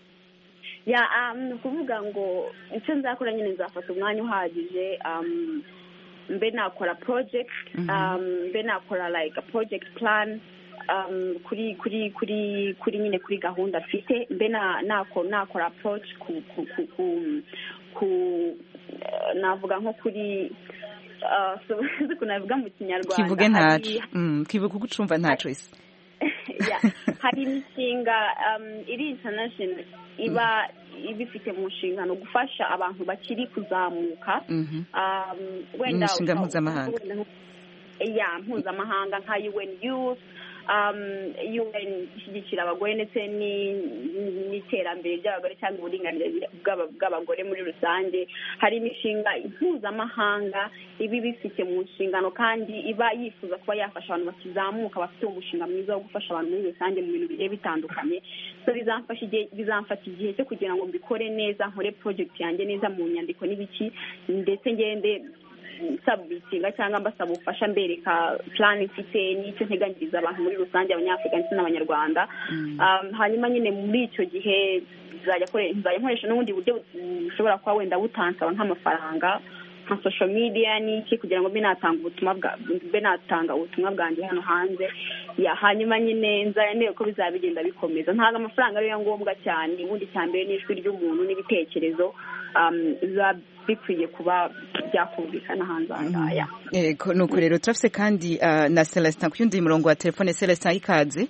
ya ni ukuvuga ngo icyo nzakora nyine nzafata umwanya uhagije mbe nakora project mbe nakora like a project plan um kuri kuri kuri kuri nyine kuri gahunda afite mbe nako nakora approach ku ku ku navuga nko kuri uh so kunavuga mu Kinyarwanda kivuge ntacu mm kivuga gucumva ntacu ise ya hari imishinga um iri international iba ibifite mu nshingano gufasha abantu bakiri kuzamuka um wenda imishinga mpuzamahanga ya mpuzamahanga nka U N Youth um U N ishyigikira abagore ndetse n'iterambere ry'abagore cyangwa uburinganire bw'abagore muri rusange hari imishinga mpuzamahanga ibi bifite mu nshingano kandi iba yifuza kuba yafasha abantu bakizamuka bafite umushinga mwiza wo gufasha abantu muri rusange mu bintu bigiye bitandukanye so bizamfasha igihe bizamfata igihe cyo kugira ngo mbikore neza nkore project yanjye neza mu nyandiko n'ibiki ndetse ngende sabitinga cyangwa mbasaba ubufasha mbereka plan ifite n'icyo nteganyiriza abantu muri rusange abanyafurika ndetse n'abanyarwanda hanyuma nyine muri icyo gihe nzajya nkoresha n'ubundi buryo bushobora kuba wenda butansaba nk'amafaranga nka social media n'iki kugira ngo mbe natanga ubutumwa bwa mbe natanga ubutumwa bwanjye hano hanze ya hanyuma nyine nzarebe ko bizabigenda bikomeza ntago amafaranga ariyo ngombwa cyane ubundi cyambere n'ijwi ry'umuntu n'ibitekerezo um bikwiye kuba byakumvikana hanze angaya yego nuko rero turafise kandi na Celestin kuyundi murongo wa telefone Celestin ikaze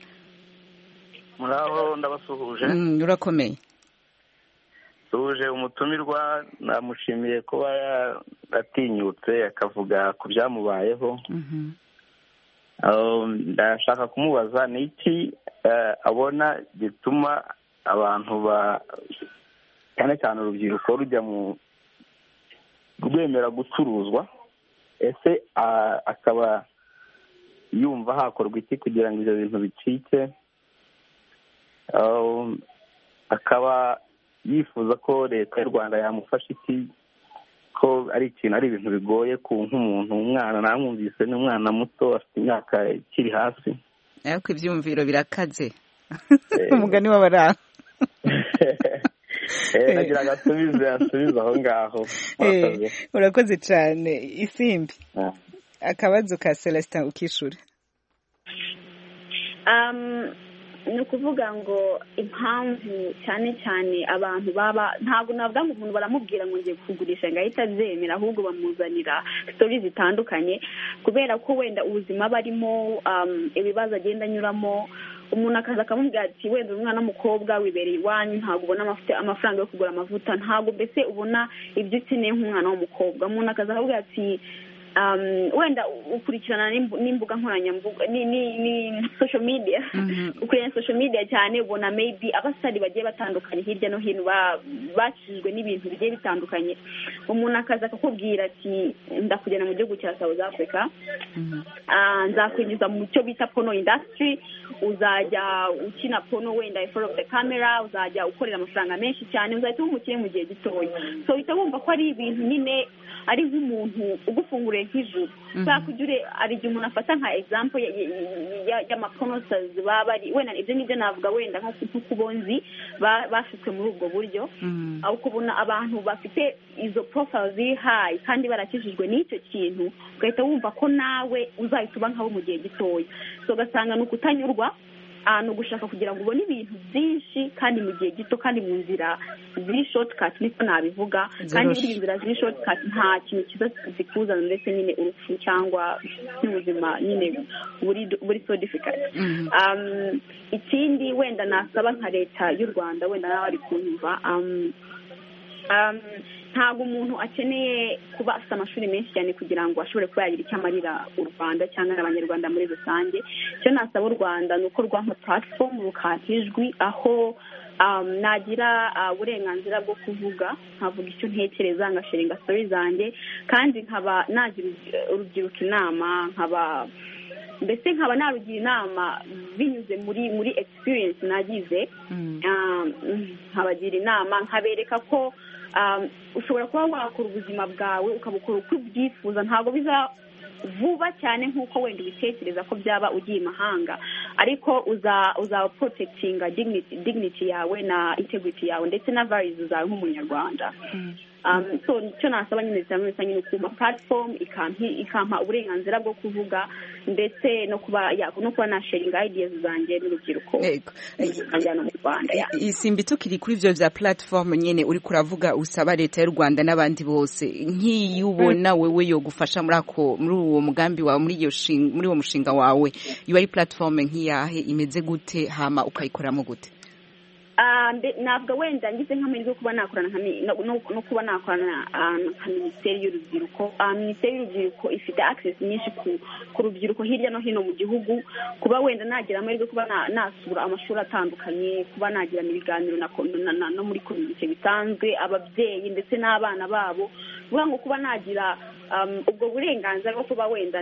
muraho ndabasuhuje urakomeye tuje umutumirwa namushimiye kuba yatinyutse akavuga ku byamubayeho ndashaka kumubaza ni iki abona gituma abantu ba cyane cyane urubyiruko rujya mu rwemera gucuruzwa ese akaba yumva hakorwa iki kugira ngo ibyo bintu bicike akaba yifuza ko leta y'u Rwanda yamufasha iki ko ari ikintu ari ibintu bigoye ku nk'umuntu umwana namwumvise ni umwana muto afite imyaka ikiri hasi ariko ibyumviro birakaze umugani w'abaraho nagira agasubize asubize aho ngaho urakoze cyane isimbi akabazo ka Celestin ukishura ni ukuvuga ngo impamvu cyane cyane abantu baba ntabwo navuga ngo umuntu baramubwira ngo ngiye kugurisha ngo ahita abyemera ahubwo bamuzanira stories zitandukanye kubera ko wenda ubuzima barimo ibibazo agenda anyuramo umuntu akaza akamubwira ati wenda umwana w'umukobwa wibereye iwanyu ntabwo ubona amafaranga yo kugura amavuta ntabwo mbese ubona ibyo ukeneye nk'umwana w'umukobwa umuntu akaza akavuga ati um wenda ukurikirana n'imbuga nkoranyambuga ni ni social media ukurikirana social media cyane ubona maybe abasari bagiye batandukanye hirya no hino bacishijwe n'ibintu bigiye bitandukanye umuntu akaza akakubwira ati ndakugena mu gihugu cya South Africa nzakwinjiza mu cyo bita porno industry uzajya ukina porno wenda in front of the camera uzajya ukorera amafaranga menshi cyane uzahita umukire mu gihe gitoya so uhita wumva ko ari ibintu nyine ari nk'umuntu ugufunguriye nk'ijuru bakujure ari igihe umuntu afata nka example y'amapronosers baba bari wenda ibyo nibyo navuga wenda nko kubonzi bafitwe muri ubwo buryo aho kubona abantu bafite izo profiles ziri high kandi barakijijwe n'icyo kintu ugahita wumva ko nawe uzahita uba nk'abo mu gihe gitoya so gasanga ni ukutanyurwa ni ugushaka kugira ngo ubone ibintu byinshi kandi mu gihe gito kandi mu nzira ziri shortcut niko nabivuga kandi muri inzira ziri shortcut nta kintu kiza zikuzana ndetse nyine urupfu cyangwa n'ubuzima nyine buri buri so difficult um ikindi wenda nasaba nka leta y'u Rwanda wenda nawe ari kunyumva um um, ntabwo umuntu akeneye kuba afite amashuri menshi cyane kugira ngo ashobore kuba yagira icyo amarira u Rwanda cyangwa n'abanyarwanda muri rusange. icyo nasaba u Rwanda ni uko rwampa platform rukampa ijwi aho um, nagira uburenganzira uh, bwo kuvuga nkavuga icyo ntekereza ngasharinga story zanjye kandi nkaba nagira urubyiruko inama nkaba mbese nkaba narugira inama binyuze muri muri experience nagize nkabagira inama nkabereka ko ushobora kuba wakora ubuzima bwawe ukabukora uko ubyifuza ntabwo biza vuba cyane nk'uko wenda ubitekereza ko byaba ugiye imahanga ariko uza uza protectinga dignity dignity yawe na integrity yawe ndetse na values zawe nk'umunyarwanda. Um, so icyo nasaba nyine cyane cyane ukuma platform ikampi ikampa uburenganzira bwo kuvuga ndetse no kuba ya no kuba na sharing ideas zanjye n'urubyiruko mu Rwanda. Isimbi tukiri kuri ivyo vya platform nyene uri kuravuga usaba leta y'u Rwanda n'abandi bose nk'iyubona wewe yo gufasha muri ako muri uwo mugambi wawe muri iyo muri uwo mushinga wawe iyo ari platform nk'iyahe imeze gute hama ukayikoramo gute? Ntabwo wenda ngize nk'amahirwe kuba nakorana no kuba nakorana nka minisiteri y'urubyiruko. Minisiteri y'urubyiruko ifite access nyinshi ku rubyiruko hirya no hino mu gihugu, kuba wenda nagira amahirwe kuba nasura amashuri atandukanye, kuba nagirana ibiganiro no muri komite bisanzwe ababyeyi ndetse n'abana babo, vuga ngo kuba nagira ubwo burenganzira bwo kuba wenda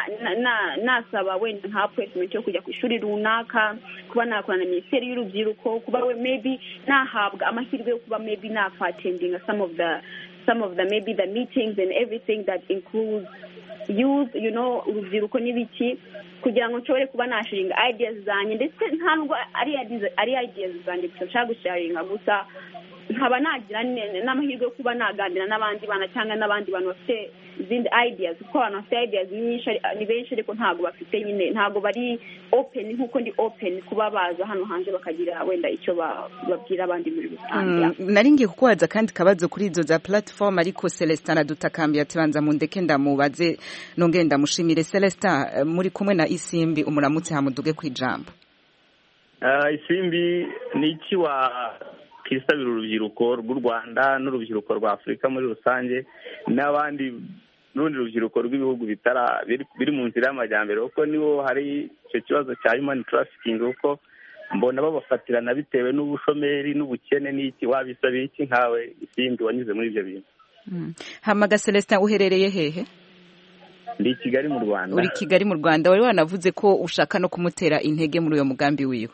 nasaba wenda nka appointment yo kujya ku ishuri runaka, kuba nakorana na minisiteri y'urubyiruko, kuba we maybe nahabwa amahirwe yo kuba maybe nakwatendinga some of the some of the maybe the meetings and everything that includes youth, you know, urubyiruko n'ibiki, kugira ngo nshobore kuba nasharinga ideas zanjye ndetse ntabwo ari ari ideas zanjye gusa nshaka gusharinga gusa nkaba nagira n'amahirwe yo kuba naganira n'abandi bana cyangwa n'abandi bantu bafite izindi ideas, kuko abantu bafite ideas nyinshi ni benshi ariko ntabwo bafite nyine ntabwo bari open nk'uko ndi open kuba baza hano hanze bakagira wenda icyo babwira abandi muri rusange. Nari ngiye kukubaza kandi kabazo kuri izo za platform ariko Celestin adutakambye ati banza mu ndeke ndamubaze nongeye ndamushimire. Celestin muri kumwe na Isimbi umuramutse hamuduge kwijambo. Uh, Isimbi ni iki wa kisabira urubyiruko rw'u Rwanda n'urubyiruko rwa Afurika muri rusange n'abandi n'urundi rubyiruko rw'ibihugu bitara biri mu nzira y'amajyambere, kuko nibo hari icyo kibazo cya human trafficking, kuko mbona babafatirana bitewe n'ubushomeri n'ubukene n'iki, wabisabira iki nkawe Isimbi wanyuze muri ibyo bintu? Mm. Hamaga Celestin uherereye hehe? Ndi Kigali mu Rwanda. Uri Kigali mu Rwanda, wari wanavuze ko ushaka no kumutera intege muri uyo mugambi wiwe.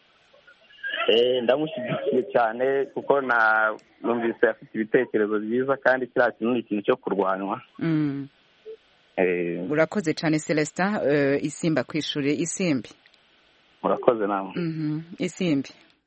Eh ndamushyigikiye cyane kuko na numvise afite ibitekerezo byiza kandi kiriya kintu ni ikintu cyo kurwanwa. Mm. Eh urakoze cyane Celestin. uh, Isimba kwishuri Isimbi. Murakoze namwe. Mhm. Isimbi.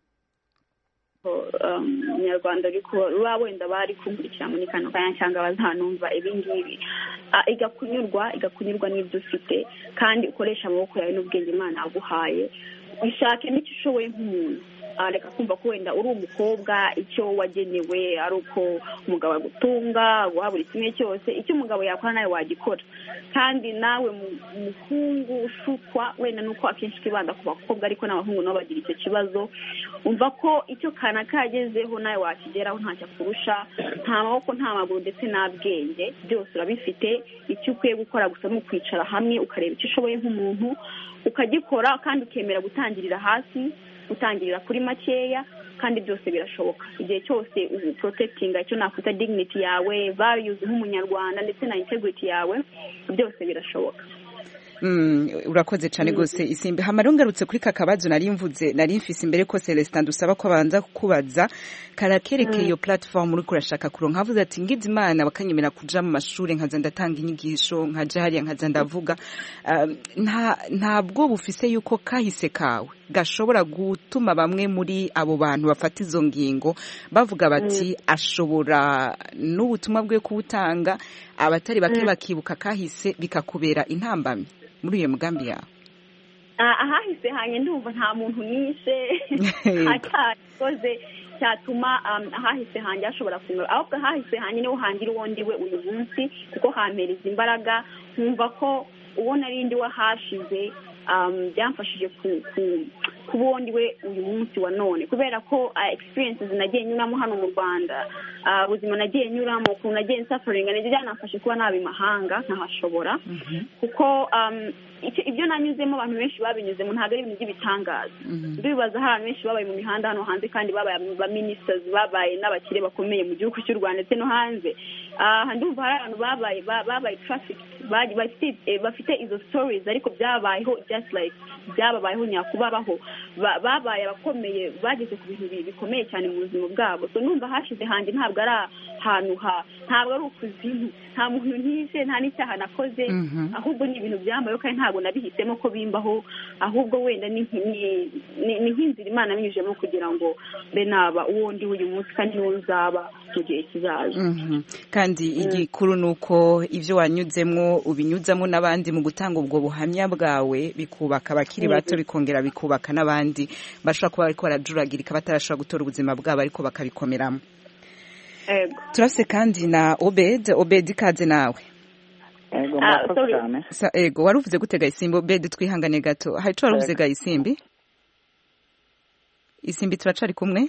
Um Nyarwanda ariko wenda bari kumurikira muri kano kanya cyangwa bazanumva ibingibi igakunyurwa igakunyurwa n'ibyo ufite kandi ukoresha amaboko yawe n'ubwenge Imana yaguhaye, ushake n'icyo ushoboye nk'umuntu. Areka kumva ko wenda uri umukobwa icyo wagenewe ari uko umugabo agutunga guha buri kimwe cyose, icyo umugabo yakora nawe wagikora. Kandi nawe umuhungu ushukwa wenda nuko akenshi kibanda ku bakobwa ariko n'abahungu nabo bagira icyo kibazo, umva ko icyo kana kagezeho nawe wakigeraho ntacyo kurusha, nta maboko nta maguru ndetse nta bwenge, byose urabifite. Icyo ukwiye gukora gusa ni ukwicara hamwe ukareba icyo ushoboye nk'umuntu ukagikora kandi ukemera gutangirira hasi, gutangirira kuri makeya, kandi byose birashoboka. Igihe cyose ubu protectinga icyo nakwita dignity yawe, values nk'umunyarwanda ndetse na integrity yawe, byose birashoboka. Mm, urakoze cyane gose Isimbi. Hamarungarutse kuri kakabazo nari mvuze nari mfise imbere ko Celestin dusaba ko banza kukubaza karakereke iyo mm. platform uri kurashaka kuronka, havuze ati ngize Imana bakanyemera kuja mu mashuri nkaza ndatanga inyigisho nkaja hariya nkaza ndavuga, uh, nta ntabwo bufise yuko kahise kawe gashobora gutuma bamwe muri abo bantu bafata izo ngingo bavuga bati mm. ashobora n'ubutumwa bwe kubutanga abatari bake mm. bakibuka kahise bikakubera intambamye muri iyo mugambi yawe? Ahahise hanye ndumva nta muntu nishe atakoze cyatuma ahahise hanje ashobora kumera, ahubwo ahahise hanye niho hangira uwo ndiwe uyu munsi, kuko hampereza imbaraga nkumva ko uwo narindi wahashize byamfashije kuba uwo ndi we uyu munsi wa none kubera ko experiences nagiye nyuramo hano mu Rwanda, ubuzima nagiye nyuramo, ukuntu nagiye nsafaringa nagiye byanafashe kuba naba imahanga nkahashobora kuko ibyo nanyuzemo abantu benshi babinyuzemo ntabwo ari ibintu by'ibitangaza. Ndibaza hari abantu benshi babaye mu mihanda hano hanze kandi babaye ba ministers, babaye n'abakire bakomeye mu gihugu cy'u Rwanda ndetse no hanze. Ndumva hari abantu babaye babaye traffic bafite izo stories ariko byabayeho just like byababayeho nyakubabaho, babaye abakomeye bageze ku bintu bikomeye cyane mu buzima bwabo. So numva hashize hanjye ntabwo ari ahantu ha ntabwo ari ukuzimu, nta muntu ntishe nta n'icyaha nakoze, ahubwo ni ibintu byambayeho kandi ntabwo nabihisemo ko bimbaho, ahubwo wenda ni nk'inzira Imana binyujemo kugira ngo mbe naba uwo ndi uyu munsi kandi n'uwo nzaba mu gihe kizaza. Kandi igikuru ni uko ibyo wanyuzemo ubinyuzamo n'abandi mu gutanga ubwo buhamya bwawe, bikubaka abakiri bato bikongera bikubaka n'abandi bashobora kuba bariko barajuragirika batarashobora gutora ubuzima bwabo ariko bakabikomeramo. Turafise kandi na Obed. Obed, ikaze nawe. Ego murakoze cyane. Ego waruvuze gutega isimbi. Obed, twihangane gato. Hari cyo waruvuze ga isimbi? Isimbi turacari kumwe?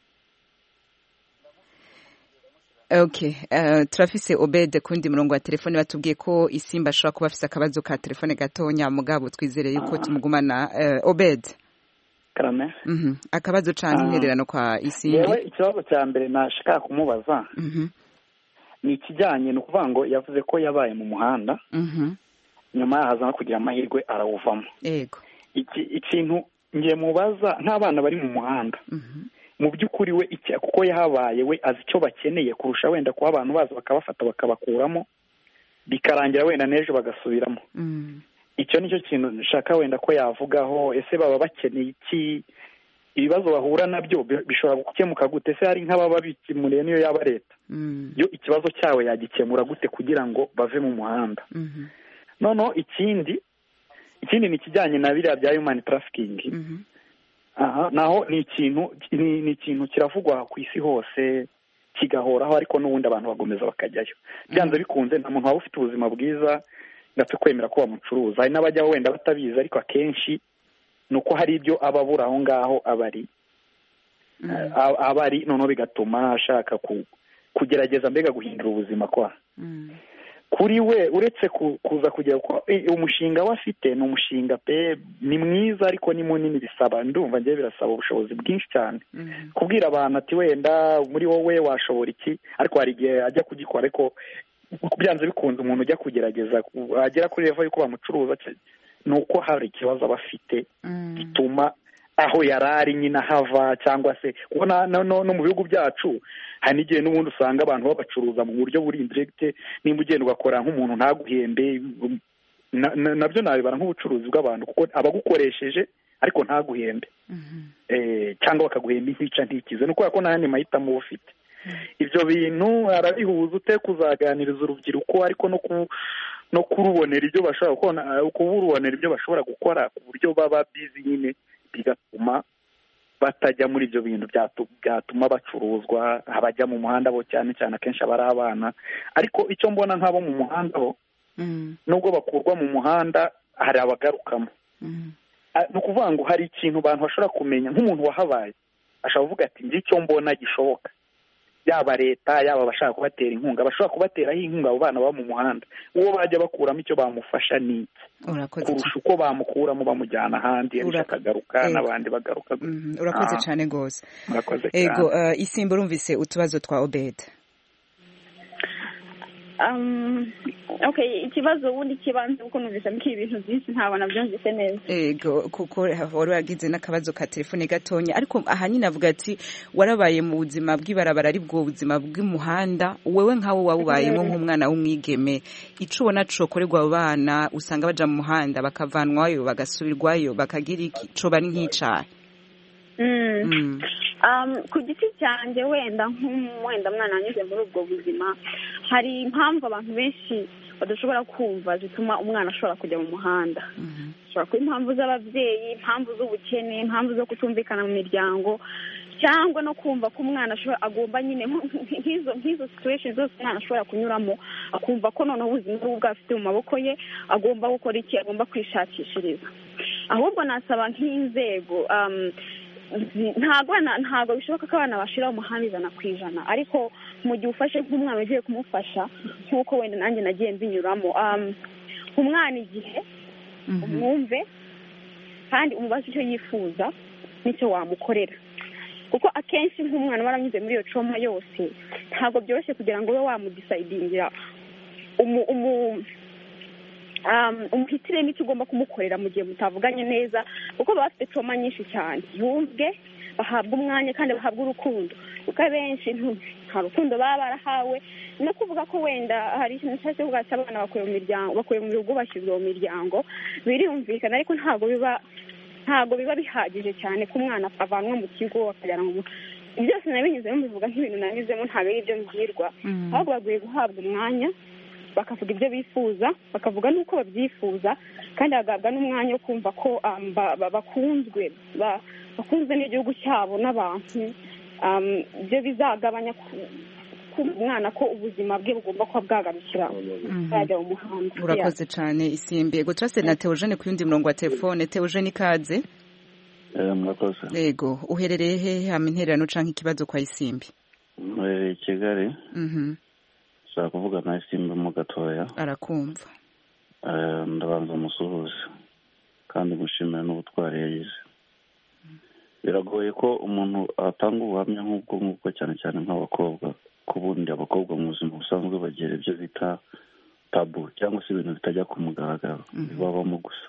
Okay, uh, turafise Obed kundi murongo wa telefone batubwiye ko isimba ashobora kuba afise akabazo ka telefone gatonya mugabo twizere yuko tumugumana. uh, Obed. Karame. Mhm. Mm akabazo cyane intererano kwa isimbi. Yewe ikibazo cya mbere nashaka kumubaza. Mhm. Mm ni ikijyanye no kuvuga ngo yavuze ko yabaye mu muhanda. Mhm. Mm nyuma yahaza no kugira amahirwe arawuvamo. Yego. Iki ikintu ngiye mubaza nk'abana bari mu muhanda. Mhm. Mu by'ukuri we iki kuko yahabaye we azi icyo bakeneye kurusha wenda kuba abantu baza bakabafata bakabakuramo bikarangira wenda n'ejo bagasubiramo. Mm. Icyo nicyo kintu nshaka wenda ko yavugaho. Ese baba bakeneye iki? Ibibazo bahura nabyo bishobora gukemuka gute? Ese hari nk'ababa bikimuriye niyo yaba leta, yo ikibazo cyawe yagikemura gute kugira ngo bave mu muhanda? Mm-hmm. Noneho ikindi ikindi ni kijyanye na biriya bya human trafficking. Mm-hmm. Aha naho ni ikintu ni ikintu kiravugwa ku isi hose kigahoraho, ariko n'ubundi abantu bagomeza bakajyayo. Byanze bikunze nta muntu waba ufite ubuzima bwiza ndetse kwemera ko bamucuruza. Hari n'abajya wenda batabizi, ariko akenshi nuko hari ibyo ababura aho ngaho abari mm. abari noneho bigatuma ashaka ku, kugerageza mbega guhindura ubuzima kwa mm. kuri we uretse ku, kuza kugera ko e, umushinga we afite ni umushinga pe ni mwiza ariko ni munini, bisaba ndumva ngiye birasaba ubushobozi bwinshi cyane. Mm. Kubwira abantu ati wenda muri wowe washobora iki, ariko hari igihe ajya kugikora, ariko byanze bikunze umuntu ujya kugerageza agera kuri level yuko bamucuruza nuko hari ikibazo abafite mm. gituma aho yarari nyina hava, cyangwa se kubona no, no, no mu bihugu byacu hari n'igihe n'ubundi usanga abantu babacuruza mu buryo buri indirect. Nimba ugenda ugakora nk'umuntu ntaguhembe nabyo na, na nabibara nk'ubucuruzi bw'abantu kuko abagukoresheje ariko ntaguhembe. Mm-hmm. eh cyangwa bakaguhemba intica ntikize nuko ko nani mahitamo ufite. Ibyo bintu arabihuza ute kuzaganiriza urubyiruko ariko no ku no kurubonera ibyo bashobora gukora, kuburubonera ibyo bashobora gukora ku buryo baba busy nyine, bigatuma batajya muri ibyo bintu byatuma bacuruzwa. Abajya mu muhanda bo cyane cyane akenshi abari abana, ariko icyo mbona nk'abo mu muhanda bo mm. nubwo bakurwa mu muhanda hari abagarukamo. Mm. Ni ukuvuga ngo hari ikintu abantu bashobora kumenya nk'umuntu wahabaye ashobora kuvuga ati nzi icyo mbona gishoboka, yaba leta yaba bashaka kubatera inkunga bashobora kubateraho inkunga abo bana baba mu muhanda. Uwo bajya bakuramo icyo bamufasha ni kurusha uko bamukuramo bamujyana ahandi akagaruka n'abandi bagaruka. Mm-hmm. Urakoze cyane gose. Urakoze cyane. Ego uh, isimba urumvise utubazo twa Obed. Um, okay, ikibazo ubundi kibanze uko numvise mki ibintu byinshi ntabona byumvise neza. Ego kuko wari wagize n'akabazo ka telefone gatonya, ariko ahanyine avuga ati warabaye mu buzima bw'ibarabara ari bwo buzima bw'umuhanda. Wewe nkawo wabubayemo nk'umwana w'umwigeme, ico ubona cokorerwa abana usanga baja mu muhanda bakavanwayo bagasubirwayo bakagira iki co bari nk'icaye? Mm. Mm. Um, ku giti cyanjye wenda nk'umwenda mwana anyuze muri ubwo buzima hari impamvu abantu benshi badashobora kumva zituma umwana ashobora kujya mu muhanda. Mm-hmm. Ashobora kuba impamvu z'ababyeyi, impamvu z'ubukene, impamvu zo kutumvikana mu miryango, cyangwa no kumva ko umwana ashobora agomba nyine nk'izo nk'izo situation zose umwana ashobora kunyuramo akumva ko noneho ubuzima bwe bwafite mu maboko ye, agomba gukora iki, agomba kwishakishiriza. ahubwo nasaba nk'inzego ntabwo ntabwo bishoboka ko abana bashira umuhanda ijana ku ijana ariko mu gihe ufashe nk'umwana ugiye kumufasha nk'uko wenda nanjye nagiye mbinyuramo umwana igihe umwumve kandi umubaze icyo yifuza n'icyo wamukorera kuko akenshi nk'umwana waranyuze muri iyo trauma yose ntabwo byoroshye kugira ngo ube wamudisayidingira umuhitiremo icyo ugomba kumukorera mu gihe mutavuganye neza kuko baba bafite trauma nyinshi cyane yumve bahabwa umwanya kandi bahabwa urukundo kuko abenshi nta rukundo baba barahawe no kuvuga ko wenda hari ikintu cyose kuvuga ati abana bakuye mu miryango bakuye mu bihugu bashyizwe mu miryango birumvikana ariko ntabwo biba ntabwo biba bihagije cyane ko umwana avanwa mu kigo akajyana mu byose nabinyuzemo bivuga nk'ibintu nanyuzemo ntabwo ari ibyo mbwirwa ahubwo baguye guhabwa umwanya bakavuga ibyo bifuza bakavuga n'uko babyifuza kandi bagahabwa n'umwanya wo kumva ko bakunzwe bakunzwe n'igihugu cyabo n'abantu ibyo bizagabanya umwana ko ubuzima bwe bugomba kuba bwagarukira bwajya mu muhanda. Urakoze cyane Isimbi. Yego turase na Theogene ku yundi murongo wa telefone. Theogene ikaze. Murakoze. Yego uherereye he hama intererano canke ikibazo kwa Isimbi? Uherereye Kigali. Mhm. Ushaka kuvuga na Isimbi mu gatoya. Arakumva. Eh ndabanza musuhuze kandi mushimira n'ubutwari yagize. Biragoye ko umuntu atanga ubuhamya nk'ubwo nk'ubwo cyane cyane nk'abakobwa kubundi abakobwa mu buzima busanzwe bagira ibyo bita tabu cyangwa se ibintu bitajya ku mugaragaro bibabamo gusa.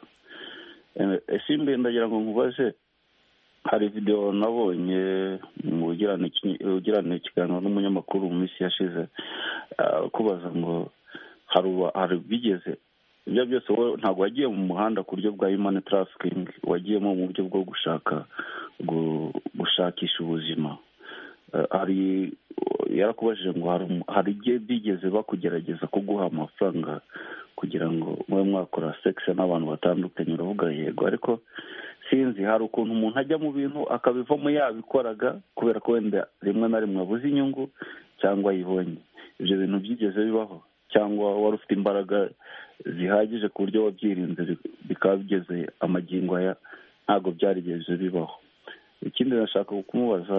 Isimbi ndagira ngo nkubaze hari video nabonye mu ugirana ikiganiro n'umunyamakuru mu minsi yashize kubaza ngo hari bigeze ibyo byose wowe ntabwo wagiye mu muhanda ku buryo bwa human trafficking wagiyemo mu buryo bwo gushaka gushakisha ubuzima hari yarakubajije ngo hari igihe bigeze bakugerageza kuguha amafaranga kugira ngo mube mwakora sex n'abantu batandukanye uravuga yego ariko sinzi hari ukuntu umuntu ajya mu bintu akabivamo yabikoraga kubera ko wenda rimwe na rimwe abuze inyungu cyangwa ayibonye ibyo bintu byigeze bibaho cyangwa wari ufite imbaraga zihagije ku buryo wabyirinze bikaba bigeze amagingo aya ntabwo byarigeze bibaho. Ikindi nashaka kumubaza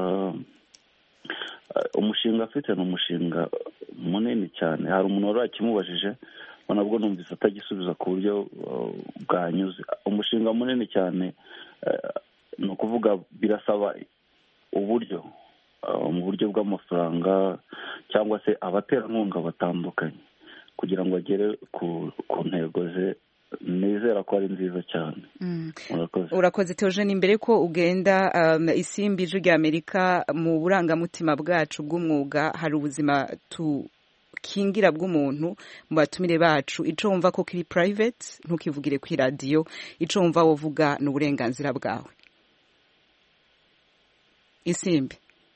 umushinga afite ni umushinga munini cyane hari umuntu wari wakimubajije nabwo numvise atagisubiza ku buryo bwanyuze umushinga munini cyane ni ukuvuga birasaba uburyo mu buryo bw'amafaranga cyangwa se abaterankunga batandukanye kugira ngo agere ku ntego ze nizera ko ari nziza cyane. Urakoze Theogene imbere ko ugenda Isimbi ijwi rya Amerika mu burangamutima bwacu bw'umwuga hari ubuzima tukingira bw'umuntu mu batumire bacu ico wumva ko kiri private ntukivugire ku radio ico wumva wovuga n'uburenganzira bwawe. Isimbi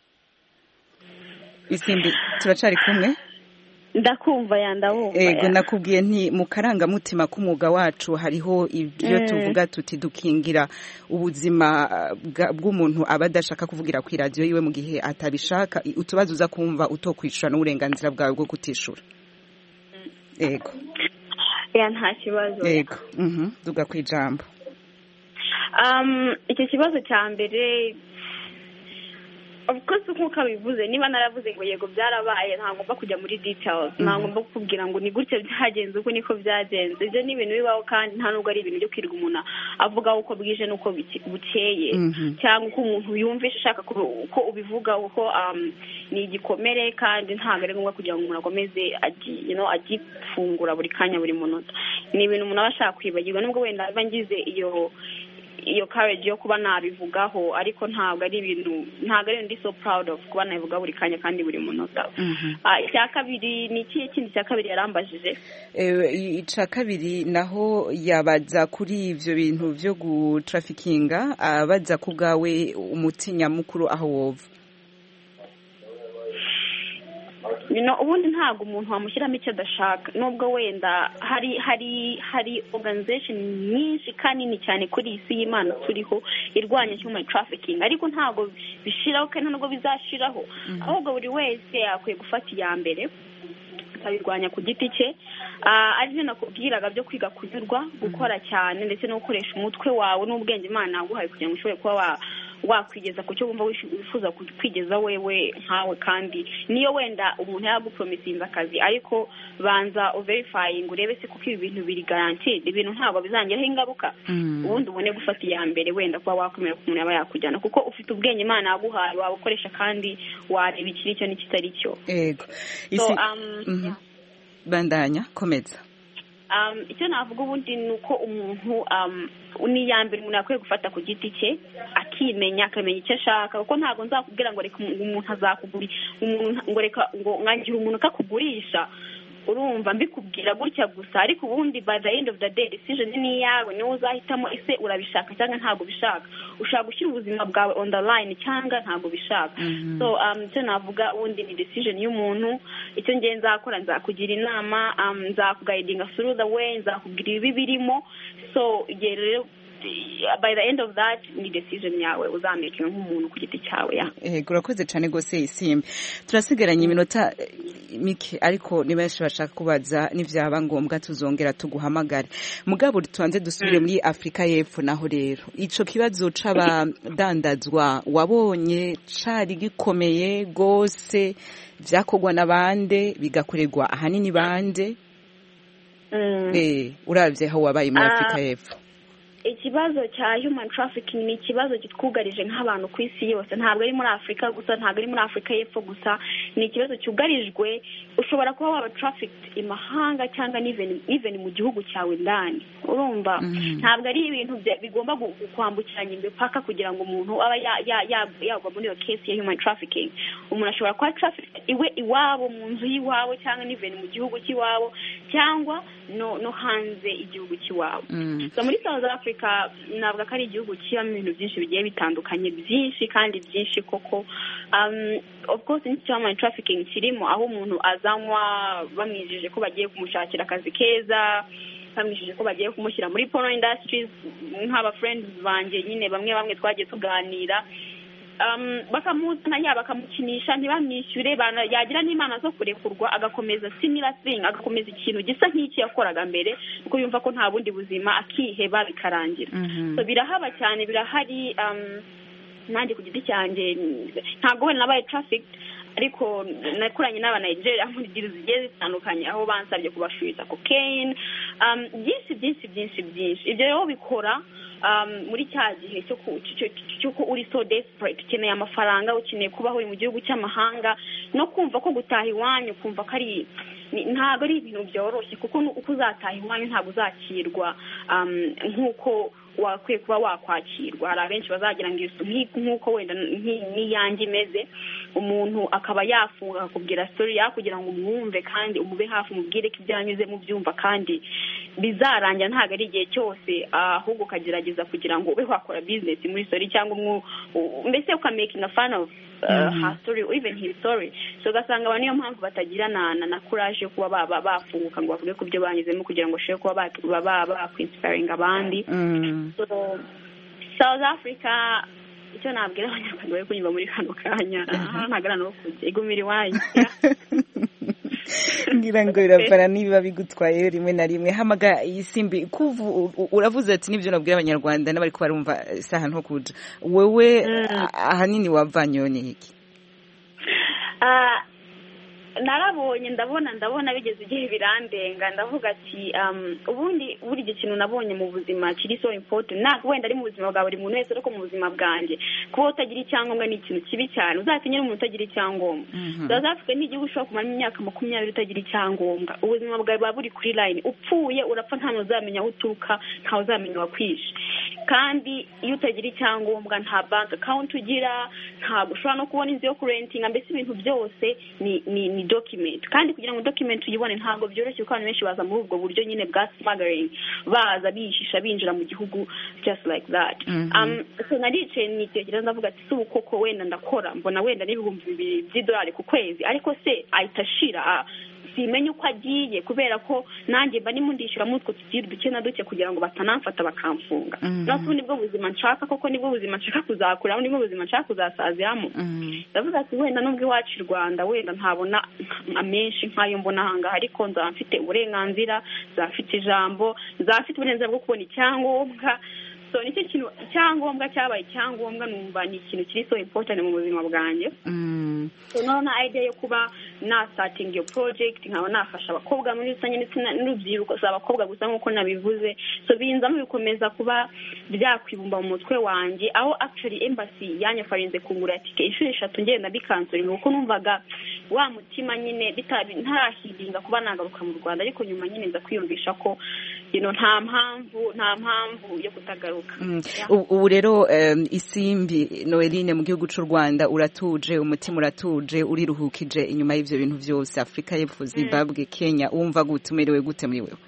Isimbi turacari kumwe ndakumva yandabumva ego nakubwiye nti mu karangamutima k'umwuga wacu hariho ibyo tuvuga tuti dukingira ubuzima bw'umuntu aba adashaka kuvugira ku radio yiwe mu gihe atabishaka utubazo uza kumva utokwishura n'uburenganzira bwawe bwo kutishura. Ego ya nta kibazo ego mhm duga kwijambo. um icyo kibazo cya mbere of course nkuko bivuze niba naravuze ngo yego byarabaye ntabwo mba kujya muri details ntabwo mba kukubwira ngo ni gutya byagenze uko niko byagenze ibyo ni ibintu bibaho kandi nta nubwo ari ibintu byo kwirirwa umuntu avuga uko bwije nuko bukeye cyangwa uko umuntu yumvisha ashaka ko ubivuga uko ni igikomere kandi ntabwo ari ngombwa kugira ngo umuntu akomeze you know agifungura buri kanya buri munota ni ibintu umuntu aba ashaka kwibagirwa nubwo wenda aba ngize iyo iyo courage yo kuba nabivugaho ariko ntabwo ari ibintu ntabwo ari ndi so proud of kuba nabivuga buri kanya kandi buri munota. Icya kabiri ni iki kindi cya kabiri yarambajije icya kabiri naho yabaza kuri ivyo bintu byo gutrafikinga abaza ku bwawe umutinya mukuru aho wova no ubundi ntabwo umuntu wamushyiramo icyo adashaka nubwo wenda hari hari hari organization nyinshi kanini cyane kuri isi y'Imana turiho irwanya human trafficking ariko ntabwo bishiraho kandi nubwo bizashiraho ahubwo buri wese akwiye gufata iya mbere wese abirwanya ku giti cye. Aribyo nakubwiraga byo kwiga kunyurwa, gukora cyane ndetse no gukoresha umutwe wawe n'ubwenge Imana yaguhaye kugira ngo ushobore kuba wakwigeza ku cyo wumva wifuza kwigeza wewe nkawe. kandi niyo wenda umuntu yagupromisinze akazi, ariko banza uverifying urebe se kuko ibi bintu biri guaranteed, ibintu ntabwo bizangiraho ingaruka, ubundi ubone gufata iya mbere wenda kuba wakwemera ko umuntu yaba yakujyana, kuko ufite ubwenge Imana yaguhaye wabukoresha kandi wareba ikiri cyo n'ikitari cyo. Yego. So, um, yeah. Bandanya komeza. Um, icyo navuga ubundi ni uko umuntu um, ni ya mbere umuntu yakwiye gufata ku giti cye, akimenya akamenya icyo ashaka, kuko ntabwo nzakubwira ngo reka umuntu azakugura umuntu ngo reka ngo ngangira umuntu akakugurisha, urumva mbikubwira gutya gusa, ariko ubundi by the end of the day decision ni yawe, niwe uzahitamo ese urabishaka cyangwa ntabwo bishaka, ushaka gushyira ubuzima bwawe on the line cyangwa ntabwo bishaka. mm-hmm. so um icyo navuga ubundi ni decision y'umuntu. Icyo ngiye nzakora, nzakugira inama, um, nzakuguidinga through the way, nzakubwira ibi birimo, so rero by the end of that ni decision yawe uzamakinga nk'umuntu ku giti cyawe. ya eh urakoze cyane gose Isimbi. Turasigaranye iminota mike, ariko ni benshi bashaka kubaza n'ivyaba ngombwa tuzongera tuguhamagara. Mugabo tuanze dusubire muri Afrika y'Epfo naho rero ico kibazo c'abadandazwa wabonye cari gikomeye gose, vyakogwa nabande bigakorerwa ahanini bande? mm. eh uravye aho wabaye muri Afrika y'Epfo. Ikibazo cya human trafficking ni ikibazo kitwugarije nk'abantu ku isi yose, ntabwo ari muri Afrika gusa, ntabwo ari muri Afrika y'Epfo gusa, ni ikibazo cyugarijwe. Ushobora kuba waba trafficked imahanga cyangwa even even mu gihugu cyawe ndani, urumva. mm-hmm. Ntabwo ari ibintu bigomba kwambukiranya imipaka kugira ngo umuntu aba yagwa muri iyo case ya human trafficking. Umuntu ashobora kuba trafficked iwe iwabo, mu nzu y'iwabo, cyangwa even mu gihugu cy'iwabo, cyangwa no no hanze igihugu cy'iwabo. mm. So muri South Africa navuga ko ari igihugu kibamo ibintu byinshi bigiye bitandukanye, byinshi kandi byinshi koko. um of course ni human trafficking kirimo aho umuntu azanywa bamwijije ko bagiye kumushakira akazi keza, bamwijije ko bagiye kumushyira muri porno industries. Nk'aba friends banjye nyine bamwe bamwe twagiye tuganira, um bakamuzana yaba bakamukinisha ntibamwishyure, yagira n'imana zo kurekurwa agakomeza similar thing, agakomeza ikintu gisa nk'iki yakoraga mbere, kuko yumva ko nta bundi buzima, akiheba bikarangira. mm-hmm. So birahaba cyane, birahari. um nanjye ku giti cyanjye ntabwo wenda nabaye trafficked, ariko nakuranye n'aba Nigeria muri deals zigiye zitandukanye aho bansabye kubashurira cocaine, um byinshi byinshi byinshi byinshi. Ibyo rero bikora um muri cya gihe cyo cyo ko uri so desperate, ukeneye amafaranga, ukeneye kubaho uri mu gihugu cy'amahanga, no kumva ko gutaha iwanyu kumva ko ari ntabwo ari ibintu byoroshye, kuko uko uzataha iwanyu ntabwo uzakirwa um nk'uko wakwiye kuba wakwakirwa. Hari abenshi bazagira ngo isu nk'uko wenda n'iyange imeze, umuntu akaba yafunga akakubwira story ya kugira ngo umwumve kandi umube hafi, umubwire ko ibyanyuze mu byumva, kandi bizarangira ntabwo ari igihe cyose, ahubwo ukagerageza kugira ngo ube wakora business muri story, cyangwa mbese ukamaking a fan of uh, mm-hmm. her story or even his story. So ugasanga abantu niyo mpamvu batagira na na courage kuba baba bafunguka ngo bavuge ku byo banyuzemo kugira ngo sheke kuba baba bakwinspiring abandi. mm. So South Africa icyo nabwira abanyarwanda bari kunyumva muri kano kanya, ntagara no kujya igumira iwanyu. ngira ngo birapara niba bigutwaye rimwe na rimwe. Hamaga Isimbi kuvu uravuze ati nibyo nabwira abanyarwanda n'abari ko barumva saha nto kuja, wewe mm. ahanini wavanyo ni iki? ah narabonye ndabona ndabona bigeze igihe birandenga, ndavuga ati um ubundi buri gikintu nabonye mu buzima kiri so important, nako wenda ari mu buzima bwa buri muntu wese, ariko mu buzima bwanjye kuba utagira icyangombwa ni ikintu kibi cyane. Uzatinyira umuntu utagira icyangombwa. South Africa ni igihugu ushobora kumara imyaka makumyabiri utagira icyangombwa, ubuzima bwawe buba buri kuri line, upfuye urapfa, nta uzamenya aho uturuka, nta uzamenya wakwishe. Kandi iyo utagira icyangombwa nta bank account ugira, ntabwo ushobora no kubona inzu yo kurentinga, mbese ibintu byose ni ni document. Kandi kugira ngo document uyibone ntabwo byoroshye, kuko abantu benshi baza muri ubwo buryo nyine bwa smuggling, baza bishisha binjira mu gihugu just like that. mm-hmm. um so narice nitegereza ndavuga ati si ukoko wenda ndakora mbona wenda n'ibihumbi bibiri by'idolari ku kwezi, ariko se ahitashira simenye uko agiye kubera ko nanjye mba ndimo ndishyuramo utwo tugira duke na duke kugira ngo batanamfata bakamfunga natwe nibwo buzima nshaka koko nibwo buzima nshaka kuzakuramo nibwo buzima nshaka kuzasaziramo ndavuga ati wenda nubwo iwacu i Rwanda wenda ntabona amenshi nk'ayo mbona ahangaha ariko nzaba mfite uburenganzira nzaba mfite ijambo nzaba mfite uburenganzira bwo kubona icyangombwa so nicyo kintu icyangombwa cyabaye icyangombwa numva ni ikintu kiri so important mu buzima bwanjye so none idea yo kuba na starting your project nkaba nafasha abakobwa muri rusange ndetse n'urubyiruko si abakobwa gusa nk'uko nabivuze so binzamo bikomeza kuba byakwibumba mu mutwe wanjye aho actually embassy yanyafarinze kungura tike inshuro eshatu ngenda bikansoringa kuko numvaga wa mutima nyine ntarahiringa kuba nagaruka mu Rwanda ariko nyuma nyine nza kwiyumvisha ko you know nta mpamvu nta mpamvu yo kutagaruka ubu rero Isimbi Noeline mu gihugu cy'u Rwanda uratuje umutima uratuje uriruhukije inyuma y'ivyo bintu byose Afrika y'Epfo Zimbabwe Kenya wumva gutumerewe gute muri wewe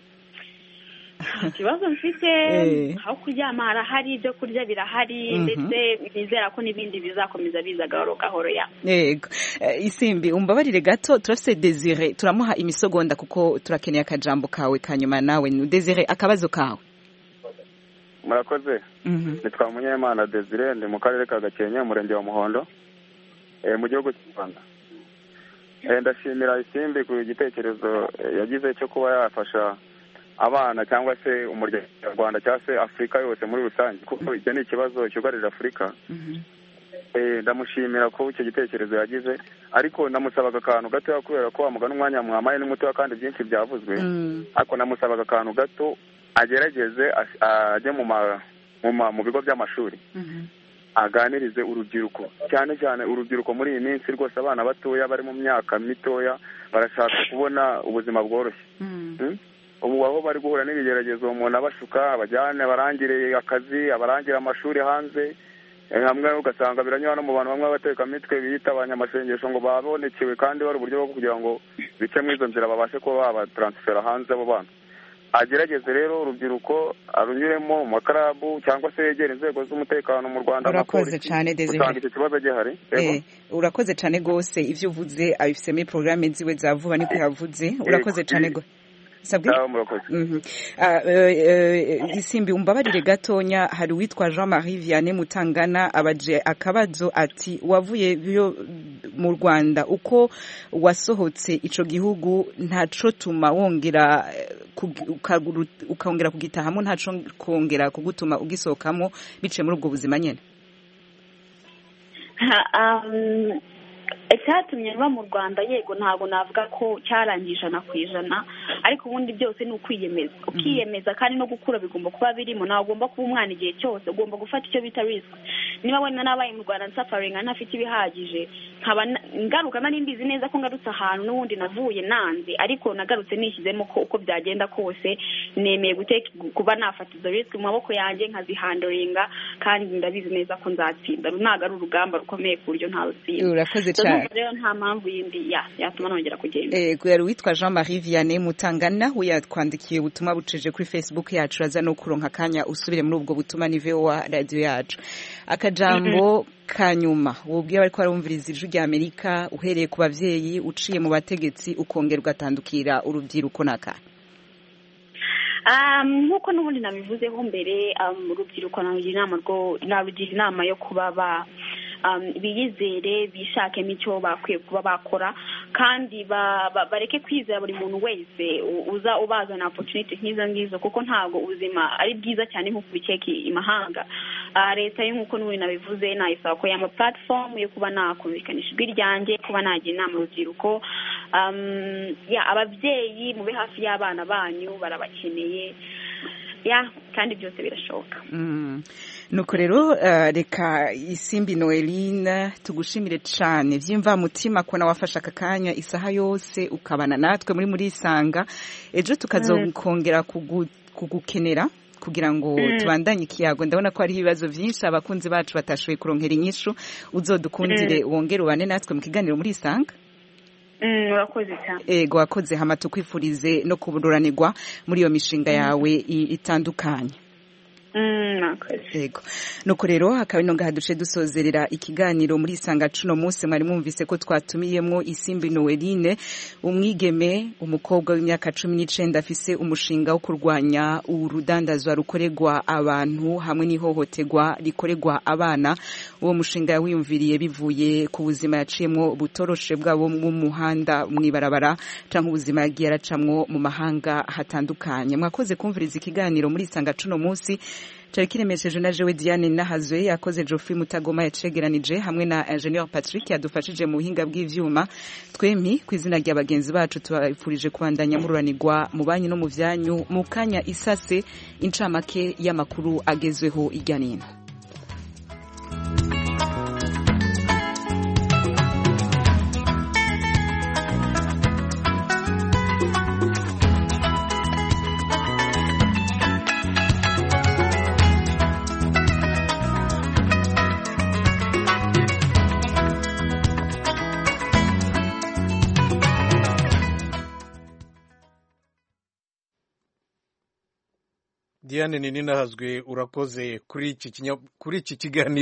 ikibazo mfite aho kuryama harahari ibyo kurya birahari ndetse bizera ko n'ibindi bizakomeza biza gahoro gahoro ya yego Isimbi umbabarire gato turafise Desire turamuha imisogonda kuko turakeneye akajambo kawe kanyuma nawe Desire akabazo kawe murakoze nitwa Munyemana Desire ndi mu karere ka Gakenke umurenge wa Muhondo mu gihugu cy'u Rwanda ndashimira Isimbi ku gitekerezo yagize cyo kuba yafasha abana cyangwa se umuryango Rwanda cyangwa se Afrika yose muri rusange kuko icyo ni ikibazo cyugarije Afrika ndamushimira ko icyo gitekerezo yagize ariko namusabaga akantu gato kubera ko amugana umwanya mwamaye n'umuto kandi byinshi byavuzwe ariko namusabaga akantu gato agerageze ajye mu mu bigo by'amashuri aganirize urubyiruko cyane cyane urubyiruko muri iyi minsi rwose abana batoya bari mu myaka mitoya barashaka kubona ubuzima bworoshye ubu aho bari guhura n'ibigeragezo umuntu abashuka abajyane barangire akazi abarangira amashuri hanze hamwe ugasanga biranyura no mu bantu bamwe bateka mitwe biyita abanyamasengesho ngo babonekewe kandi bari uburyo bwo kugira ngo bice mu izo nzira babashe kuba babatransfera hanze abo bana agerageze rero urubyiruko arunyuremo mu makarabu cyangwa se yegera inzego z'umutekano mu Rwanda urakoze cyane Desire icyo kibazo gihari eh urakoze cyane gose ivyo uvuze abifise muri programme ziwe za vuba niko yavuze urakoze cyane go sabwe mhm uh, Isimbi umbabarire gatonya hari witwa Jean-Marie Vianney Mutangana abaje akabazo ati wavuye byo mu Rwanda uko wasohotse ico gihugu ntaco tuma wongera ukongera kugitahamo ntaco kongera kugutuma ugisohokamo bice muri ubwo buzima nyene um icyatumye mba mu Rwanda yego ntabwo navuga ko cyarangije ijana ku ijana ariko ubundi byose ni ukwiyemeza ukiyemeza kandi no gukura bigomba kuba birimo nawe ugomba kuba umwana igihe cyose ugomba gufata icyo bita risk niba wenda nabaye mu Rwanda nsafaringa ntafite ibihagije nkaba ngaruka nari mbizi neza ko ngarutse ahantu n'ubundi navuye nanze ariko nagarutse nishyizemo ko uko byagenda kose nemeye guteka kuba nafata izo risk mu maboko yanjye nkazihandoringa kandi ndabizi neza ko nzatsinda runaga ari urugamba rukomeye ku buryo nta rutsinda urakoze cyane rero nta mpamvu yindi ya yatuma nongera kugenda eh kuyari witwa Jean-Marie Vianney Mutangana we yatwandikiye ubutumwa buceje kuri Facebook yacu raza no kuronka kanya usubire muri ubwo butumwa ni V O A radio yacu akajambo mm -hmm. kanyuma wubwiye bari ko barumviriza ijwi rya Amerika uhereye ku bavyeyi uciye mu bategetsi ukongerwa atandukira urubyiruko naka um nkuko n'ubundi nabivuzeho mbere um urubyiruko narugira inama rwo narugira inama yo kuba ba um biyizere bishake n'icyo bakwiye kuba bakora kandi bareke kwizera buri muntu wese uza ubazana opportunity nk'izo ngizo kuko ntago ubuzima ari bwiza cyane nko kubikeka imahanga leta y'inkuko n'ubundi nabivuze nayisaba ko yama platform yo kuba nakumvikanisha ijwi ryanjye kuba nagira inama urubyiruko um ya ababyeyi mube hafi y'abana banyu barabakeneye ya kandi byose birashoboka mm. nuko rero uh, reka Isimbi Noeline tugushimire cyane vyimva mutima ko na wafasha akakanya isaha yose ukabana natwe muri muri Isanga ejo tukazokongera kugu, kugukenera kugira ngo mm. tubandanye ikiyago ndabona ko ari ibibazo byinshi abakunzi bacu batashoboye kuronkera inyishu uzodukundire mm. wongere ubane natwe mu kiganiro muri Isanga Mm, urakoze cyane. Ego wakoze hama tukwifurize no kubururanirwa muri iyo mishinga yawe itandukanye. yego nuko rero hakaba ino ngaha duce dusozerera ikiganiro muri isanga cuno munsi mwari mwumvise ko twatumiyemwo Isimbi Noeline umwigeme umukobwa w'imyaka cumi n'icenda afise umushinga wo kurwanya urudandazwa rukorerwa abantu hamwe n'ihohoterwa rikorerwa abana uwo mushinga yawiyumviriye bivuye ku buzima yaciyemwo butoroshe bwabo mu muhanda mwibarabara canke ubuzima yagiye aracamwo mu mahanga hatandukanye mwakoze kumviriza ikiganiro muri isanga cuno munsi cyari kiremesheje na Jewe Diane Nahazwe yakoze Geoffrey Mutagoma yacegeranije hamwe na Engineer Patrick yadufashije mu buhinga bw'ivyuma twemi kwizina rya bagenzi bacu tubafurije kubandanya mururanirwa mu banyu no mu vyanyu mu kanya isase incamake y'amakuru agezweho ijyanino. Diane Nini Nahazwe urakoze kuri iki kiganiro.